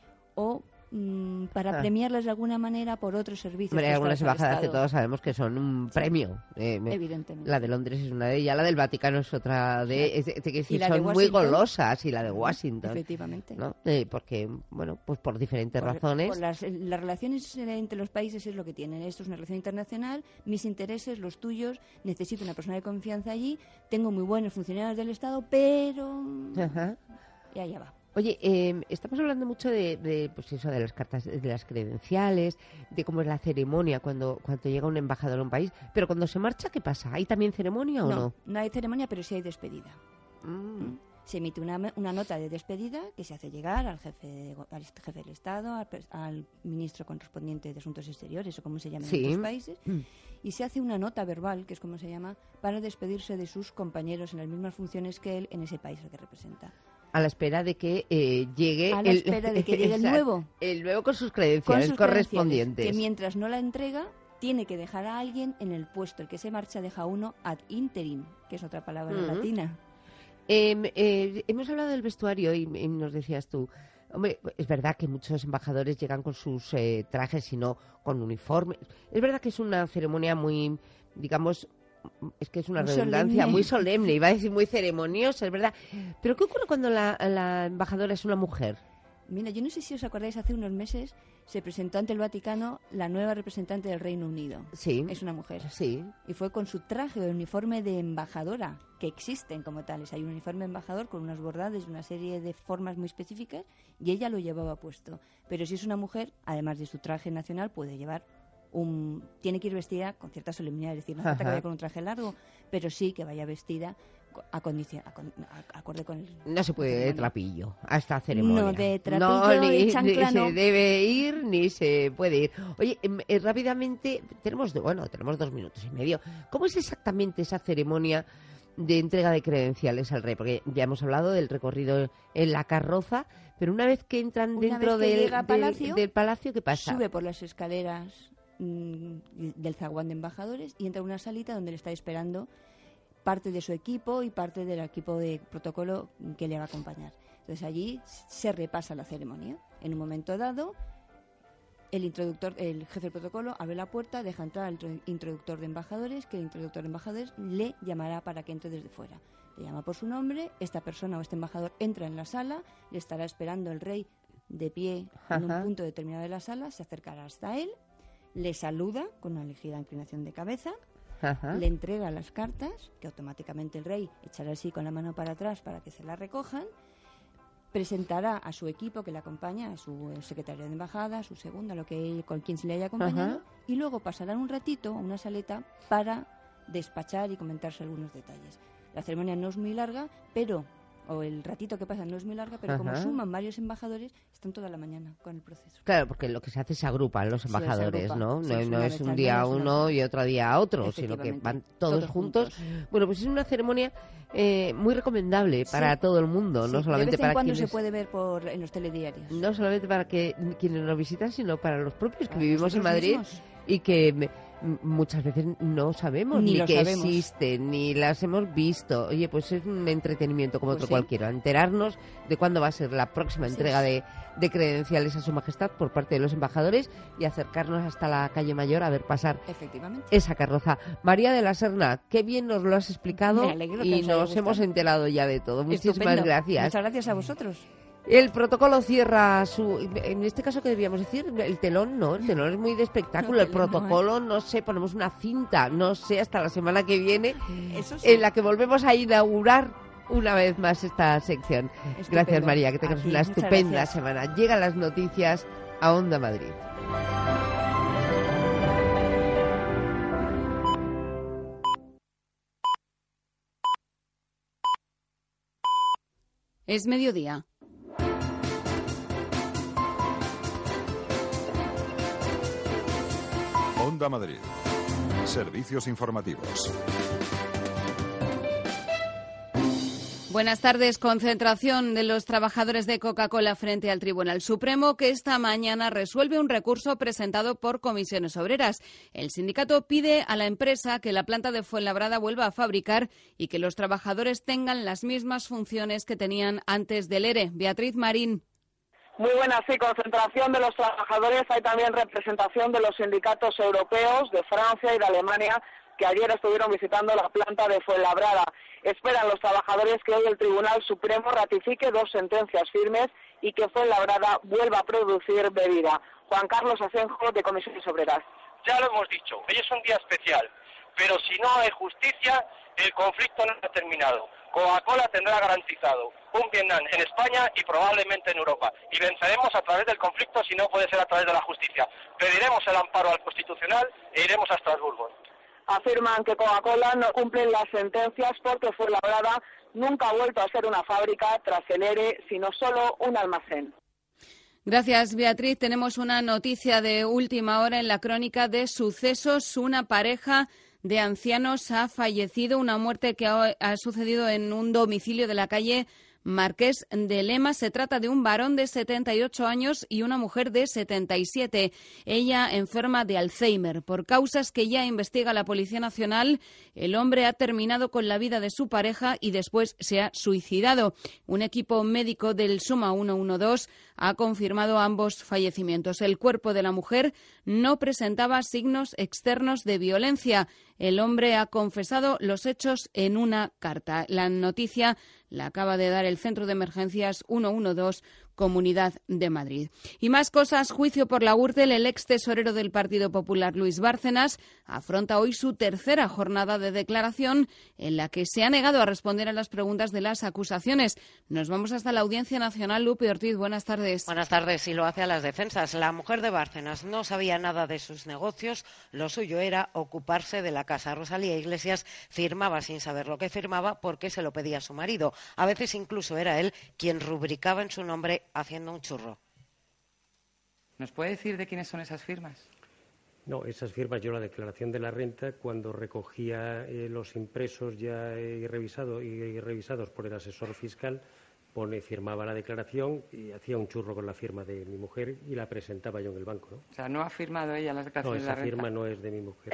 [SPEAKER 20] o mm, para
[SPEAKER 8] Ah.
[SPEAKER 20] premiarlas de alguna manera por otros servicios.
[SPEAKER 8] Hombre, hay algunas
[SPEAKER 20] prestados al
[SPEAKER 8] embajadas que
[SPEAKER 20] Estado.
[SPEAKER 8] todos sabemos que son un premio. Eh, me-
[SPEAKER 20] Evidentemente.
[SPEAKER 8] La de Londres es una de ellas, la del Vaticano es otra de... Es, es decir,
[SPEAKER 20] Y la de
[SPEAKER 8] son muy
[SPEAKER 20] Washington.
[SPEAKER 8] golosas, y la de Washington.
[SPEAKER 20] Efectivamente.
[SPEAKER 8] ¿No? Eh, porque, bueno, pues por diferentes
[SPEAKER 20] Por-
[SPEAKER 8] razones...
[SPEAKER 20] por las, las relaciones eh, entre los países es lo que tienen. Esto es una relación internacional, mis intereses, los tuyos, necesito una persona de confianza allí, tengo muy buenos funcionarios del Estado, pero...
[SPEAKER 8] Ajá.
[SPEAKER 20] Y allá va.
[SPEAKER 8] Oye, eh, estamos hablando mucho de, de, pues eso, de las cartas, de las credenciales, de cómo es la ceremonia cuando, cuando llega un embajador a un país, pero cuando se marcha, ¿qué pasa? ¿Hay también ceremonia o no?
[SPEAKER 20] No, no hay ceremonia, pero sí hay despedida.
[SPEAKER 8] Mm.
[SPEAKER 20] Se emite una, una nota de despedida que se hace llegar al jefe, de go- al jefe del Estado, al, pres- al ministro correspondiente de Asuntos Exteriores o como se llama
[SPEAKER 8] Sí.
[SPEAKER 20] en otros países,
[SPEAKER 8] Mm.
[SPEAKER 20] y se hace una nota verbal, que es como se llama, para despedirse de sus compañeros en las mismas funciones que él en ese país al que representa.
[SPEAKER 8] A la espera de que eh, llegue...
[SPEAKER 20] A la espera de que llegue el
[SPEAKER 8] Exacto,
[SPEAKER 20] nuevo.
[SPEAKER 8] El nuevo con sus
[SPEAKER 20] Con
[SPEAKER 8] credenciales
[SPEAKER 20] sus
[SPEAKER 8] correspondientes.
[SPEAKER 20] credenciales, que mientras no la entrega, tiene que dejar a alguien en el puesto. El que se marcha deja uno ad interim, que es otra palabra
[SPEAKER 8] Mm.
[SPEAKER 20] latina.
[SPEAKER 8] Eh, eh, hemos hablado del vestuario y, y nos decías tú, hombre, es verdad que muchos embajadores llegan con sus eh, trajes y no con uniforme. Es verdad que es una ceremonia muy, digamos, es que es una
[SPEAKER 20] Muy
[SPEAKER 8] redundancia,
[SPEAKER 20] solemne.
[SPEAKER 8] muy solemne, iba a decir muy ceremoniosa, es verdad. Pero ¿qué ocurre cuando la, la embajadora es una mujer?
[SPEAKER 20] Mira, yo no sé si os acordáis, hace unos meses se presentó ante el Vaticano la nueva representante del Reino Unido.
[SPEAKER 8] Sí.
[SPEAKER 20] Es una mujer.
[SPEAKER 8] Sí.
[SPEAKER 20] Y fue con su traje o uniforme de embajadora, que existen como tales. Hay un uniforme de embajador con unos bordados, una serie de formas muy específicas, y ella lo llevaba puesto. Pero si es una mujer, además de su traje nacional, puede llevar un... Tiene que ir vestida con cierta solemnidad, es decir, no hace falta que
[SPEAKER 8] Ajá.
[SPEAKER 20] vaya con un traje largo, pero sí que vaya vestida a condición, a con- a- acorde con el...
[SPEAKER 8] No se puede de
[SPEAKER 20] ceremonia.
[SPEAKER 8] trapillo a esta ceremonia.
[SPEAKER 20] No, de trapillo
[SPEAKER 8] No, ni,
[SPEAKER 20] y chancla
[SPEAKER 8] ni
[SPEAKER 20] no.
[SPEAKER 8] se debe ir ni se puede ir. Oye, em, eh, rápidamente, tenemos, do- bueno, tenemos dos minutos y medio. ¿Cómo es exactamente esa ceremonia de entrega de credenciales al rey? Porque ya hemos hablado del recorrido en la carroza, pero una vez que entran
[SPEAKER 20] Una
[SPEAKER 8] dentro
[SPEAKER 20] vez que
[SPEAKER 8] del,
[SPEAKER 20] llega a
[SPEAKER 8] del-
[SPEAKER 20] Palacio,
[SPEAKER 8] del palacio, ¿qué pasa?
[SPEAKER 20] Sube por las escaleras mm, del zaguán de embajadores y entra a una salita donde le está esperando parte de su equipo y parte del equipo de protocolo que le va a acompañar. Entonces allí se repasa la ceremonia. En un momento dado, el introductor, el jefe de protocolo abre la puerta, deja entrar al tro- introductor de embajadores, que el introductor de embajadores le llamará para que entre desde fuera. Le llama por su nombre, esta persona o este embajador entra en la sala, le estará esperando el rey de pie en un
[SPEAKER 8] Ajá.
[SPEAKER 20] punto determinado de la sala, se acercará hasta él, le saluda con una ligera inclinación de cabeza,
[SPEAKER 8] Ajá.
[SPEAKER 20] le entrega las cartas, que automáticamente el rey echará así con la mano para atrás para que se las recojan, presentará a su equipo que le acompaña, a su eh, secretario de embajada, a su segunda, lo que con quien se le haya acompañado,
[SPEAKER 8] Ajá.
[SPEAKER 20] y luego pasarán un ratito a una saleta para despachar y comentarse algunos detalles. La ceremonia no es muy larga, pero o el ratito que pasa no es muy larga, pero
[SPEAKER 8] Ajá.
[SPEAKER 20] como suman varios embajadores, están toda la mañana con el proceso.
[SPEAKER 8] Claro, porque lo que se hace es agrupan los
[SPEAKER 20] Sí,
[SPEAKER 8] embajadores,
[SPEAKER 20] se agrupa.
[SPEAKER 8] ¿no?
[SPEAKER 20] Sí,
[SPEAKER 8] No,
[SPEAKER 20] es
[SPEAKER 8] no
[SPEAKER 20] una
[SPEAKER 8] es
[SPEAKER 20] vez
[SPEAKER 8] un
[SPEAKER 20] al
[SPEAKER 8] día
[SPEAKER 20] mes, una
[SPEAKER 8] uno
[SPEAKER 20] vez.
[SPEAKER 8] y otro día otro, sino que
[SPEAKER 20] Efectivamente.
[SPEAKER 8] van todos,
[SPEAKER 20] Todos
[SPEAKER 8] juntos.
[SPEAKER 20] juntos.
[SPEAKER 8] Bueno, pues es una ceremonia eh, muy recomendable para
[SPEAKER 20] Sí.
[SPEAKER 8] todo el mundo,
[SPEAKER 20] Sí,
[SPEAKER 8] no
[SPEAKER 20] de
[SPEAKER 8] solamente
[SPEAKER 20] vez en
[SPEAKER 8] para
[SPEAKER 20] cuando
[SPEAKER 8] quienes...
[SPEAKER 20] se puede ver por en los telediarios.
[SPEAKER 8] No solamente para que quienes nos visitan, sino para los propios que
[SPEAKER 20] Para
[SPEAKER 8] vivimos en
[SPEAKER 20] nosotros
[SPEAKER 8] Madrid
[SPEAKER 20] mismos.
[SPEAKER 8] y que me- m- muchas veces no sabemos
[SPEAKER 20] Ni
[SPEAKER 8] ni,
[SPEAKER 20] lo
[SPEAKER 8] que
[SPEAKER 20] sabemos.
[SPEAKER 8] existen, ni las hemos visto. Oye, pues es un entretenimiento como
[SPEAKER 20] Pues
[SPEAKER 8] otro
[SPEAKER 20] sí.
[SPEAKER 8] cualquiera. Enterarnos de cuándo va a ser la próxima
[SPEAKER 20] Así
[SPEAKER 8] entrega
[SPEAKER 20] es.
[SPEAKER 8] de, de credenciales a su majestad por parte de los embajadores y acercarnos hasta la calle Mayor a ver pasar
[SPEAKER 20] Efectivamente.
[SPEAKER 8] esa carroza. María de la Serna, qué bien nos lo has explicado
[SPEAKER 20] Me alegro que
[SPEAKER 8] y
[SPEAKER 20] os haya
[SPEAKER 8] nos
[SPEAKER 20] gustado.
[SPEAKER 8] hemos enterado ya de todo. Muchísimas
[SPEAKER 20] Estupendo.
[SPEAKER 8] gracias.
[SPEAKER 20] Muchas gracias a vosotros.
[SPEAKER 8] El protocolo cierra su... En este caso, ¿qué debíamos decir? El telón, no, el telón es muy de espectáculo.
[SPEAKER 20] No,
[SPEAKER 8] El
[SPEAKER 20] telón no,
[SPEAKER 8] protocolo, no sé, ponemos una cinta, no sé, hasta la semana que viene,
[SPEAKER 20] Eso sí.
[SPEAKER 8] en la que volvemos a inaugurar una vez más esta sección.
[SPEAKER 20] Estupendo.
[SPEAKER 8] Gracias, María, que tengas
[SPEAKER 20] A ti,
[SPEAKER 8] una
[SPEAKER 20] muchas
[SPEAKER 8] estupenda
[SPEAKER 20] gracias.
[SPEAKER 8] semana. Llegan las noticias a Onda Madrid.
[SPEAKER 1] Es mediodía.
[SPEAKER 2] Onda Madrid. Servicios informativos.
[SPEAKER 1] Buenas tardes. Concentración de los trabajadores de Coca-Cola frente al Tribunal Supremo, que esta mañana resuelve un recurso presentado por Comisiones Obreras. El sindicato pide a la empresa que la planta de Fuenlabrada vuelva a fabricar y que los trabajadores tengan las mismas funciones que tenían antes del ERE. Beatriz Marín.
[SPEAKER 21] Muy buena, sí, concentración de los trabajadores. Hay también representación de los sindicatos europeos de Francia y de Alemania, que ayer estuvieron visitando la planta de Fuenlabrada. Esperan los trabajadores que hoy el Tribunal Supremo ratifique dos sentencias firmes y que Fuenlabrada vuelva a producir bebida. Juan Carlos Asenjo, de Comisiones Obreras.
[SPEAKER 22] Ya lo hemos dicho, hoy es un día especial, pero si no hay justicia, el conflicto no ha terminado. Coca-Cola tendrá garantizado un Vietnam en España y probablemente en Europa. Y venceremos a través del conflicto, si no puede ser a través de la justicia. Pediremos el amparo al Constitucional e iremos a Estrasburgo.
[SPEAKER 21] Afirman que Coca-Cola no cumple las sentencias porque Fuenlabrada nunca ha vuelto a ser una fábrica tras el ERE, sino solo un almacén.
[SPEAKER 1] Gracias, Beatriz. Tenemos una noticia de última hora en la crónica de sucesos. Una pareja de ancianos ha fallecido, una muerte que ha, ha sucedido en un domicilio de la calle Marqués de Lema. Se trata de un varón de setenta y ocho años y una mujer de setenta y siete. Ella enferma de Alzheimer. Por causas que ya investiga la Policía Nacional, el hombre ha terminado con la vida de su pareja y después se ha suicidado. Un equipo médico del Suma ciento doce ha confirmado ambos fallecimientos. El cuerpo de la mujer no presentaba signos externos de violencia. El hombre ha confesado los hechos en una carta. La noticia la acaba de dar el Centro de Emergencias ciento doce, Comunidad de Madrid. Y más cosas. Juicio por la Gürtel. El ex tesorero del Partido Popular, Luis Bárcenas, afronta hoy su tercera jornada de declaración en la que se ha negado a responder a las preguntas de las acusaciones. Nos vamos hasta la Audiencia Nacional. Lupe Ortiz, buenas tardes.
[SPEAKER 23] Buenas tardes. Y lo hace a las defensas. La mujer de Bárcenas no sabía nada de sus negocios. Lo suyo era ocuparse de la casa. Rosalía Iglesias firmaba sin saber lo que firmaba porque se lo pedía su marido. A veces incluso era él quien rubricaba en su nombre haciendo un churro.
[SPEAKER 24] ¿Nos puede decir de quiénes son esas firmas?
[SPEAKER 25] No, esas firmas, yo la declaración de la renta, cuando recogía eh, los impresos ya eh, revisado, y revisados por el asesor fiscal, pone, firmaba la declaración y hacía un churro con la firma de mi mujer y la presentaba yo en el banco, ¿no?
[SPEAKER 24] O sea, ¿no ha firmado ella las
[SPEAKER 25] No,
[SPEAKER 24] declaraciones de la
[SPEAKER 25] esa
[SPEAKER 24] renta?
[SPEAKER 25] firma no es de mi mujer.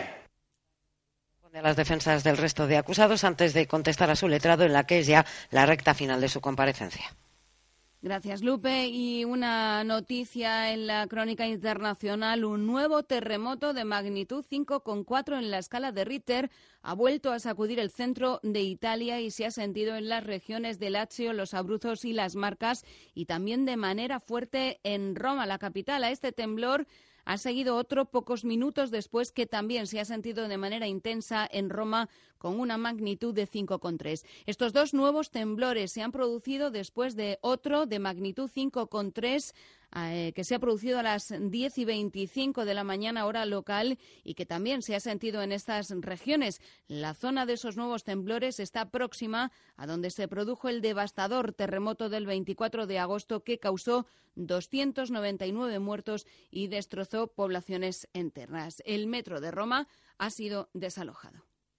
[SPEAKER 23] De las defensas del resto de acusados antes de contestar a su letrado en la que es ya la recta final de su comparecencia.
[SPEAKER 1] Gracias, Lupe. Y una noticia en la crónica internacional. Un nuevo terremoto de magnitud cinco coma cuatro en la escala de Richter ha vuelto a sacudir el centro de Italia y se ha sentido en las regiones de Lazio, los Abruzos y las Marcas, y también de manera fuerte en Roma, la capital. A este temblor ha seguido otro pocos minutos después, que también se ha sentido de manera intensa en Roma con una magnitud de cinco coma tres. Estos dos nuevos temblores se han producido después de otro de magnitud cinco coma tres eh, que se ha producido a las diez y veinticinco de la mañana hora local y que también se ha sentido en estas regiones. La zona de esos nuevos temblores está próxima a donde se produjo el devastador terremoto del veinticuatro de agosto que causó doscientos noventa y nueve muertos y destrozó poblaciones enteras. El metro de Roma ha sido desalojado.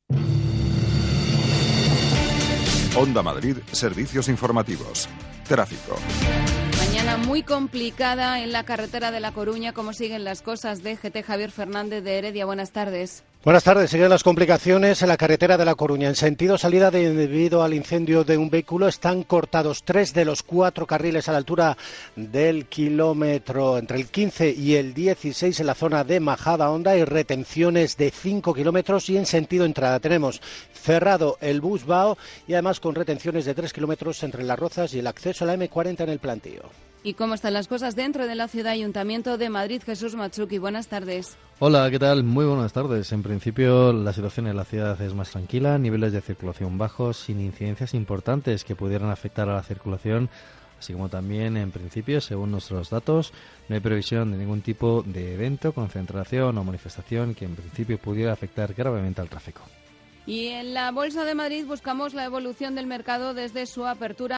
[SPEAKER 2] Onda Madrid, servicios informativos. Tráfico.
[SPEAKER 1] Mañana muy complicada en la carretera de La Coruña. ¿Cómo siguen las cosas? D G T Javier Fernández de Heredia. Buenas tardes.
[SPEAKER 3] Buenas tardes. Siguen las complicaciones en la carretera de La Coruña. En sentido salida, debido al incendio de un vehículo, están cortados tres de los cuatro carriles a la altura del kilómetro entre el quince y el dieciséis en la zona de Majadahonda. Hay retenciones de cinco kilómetros y en sentido entrada tenemos cerrado el Busbao y además con retenciones de tres kilómetros entre Las Rozas y el acceso a la eme cuarenta en el Plantío.
[SPEAKER 1] ¿Y cómo están las cosas dentro de la ciudad? Ayuntamiento de Madrid, Jesús Machuki. Buenas tardes.
[SPEAKER 4] Hola, ¿qué tal? Muy buenas tardes. En principio, la situación en la ciudad es más tranquila, niveles de circulación bajos, sin incidencias importantes que pudieran afectar a la circulación, así como también, en principio, según nuestros datos, no hay previsión de ningún tipo de evento, concentración o manifestación que en principio pudiera afectar gravemente al tráfico.
[SPEAKER 1] Y en la Bolsa de Madrid buscamos la evolución del mercado desde su apertura.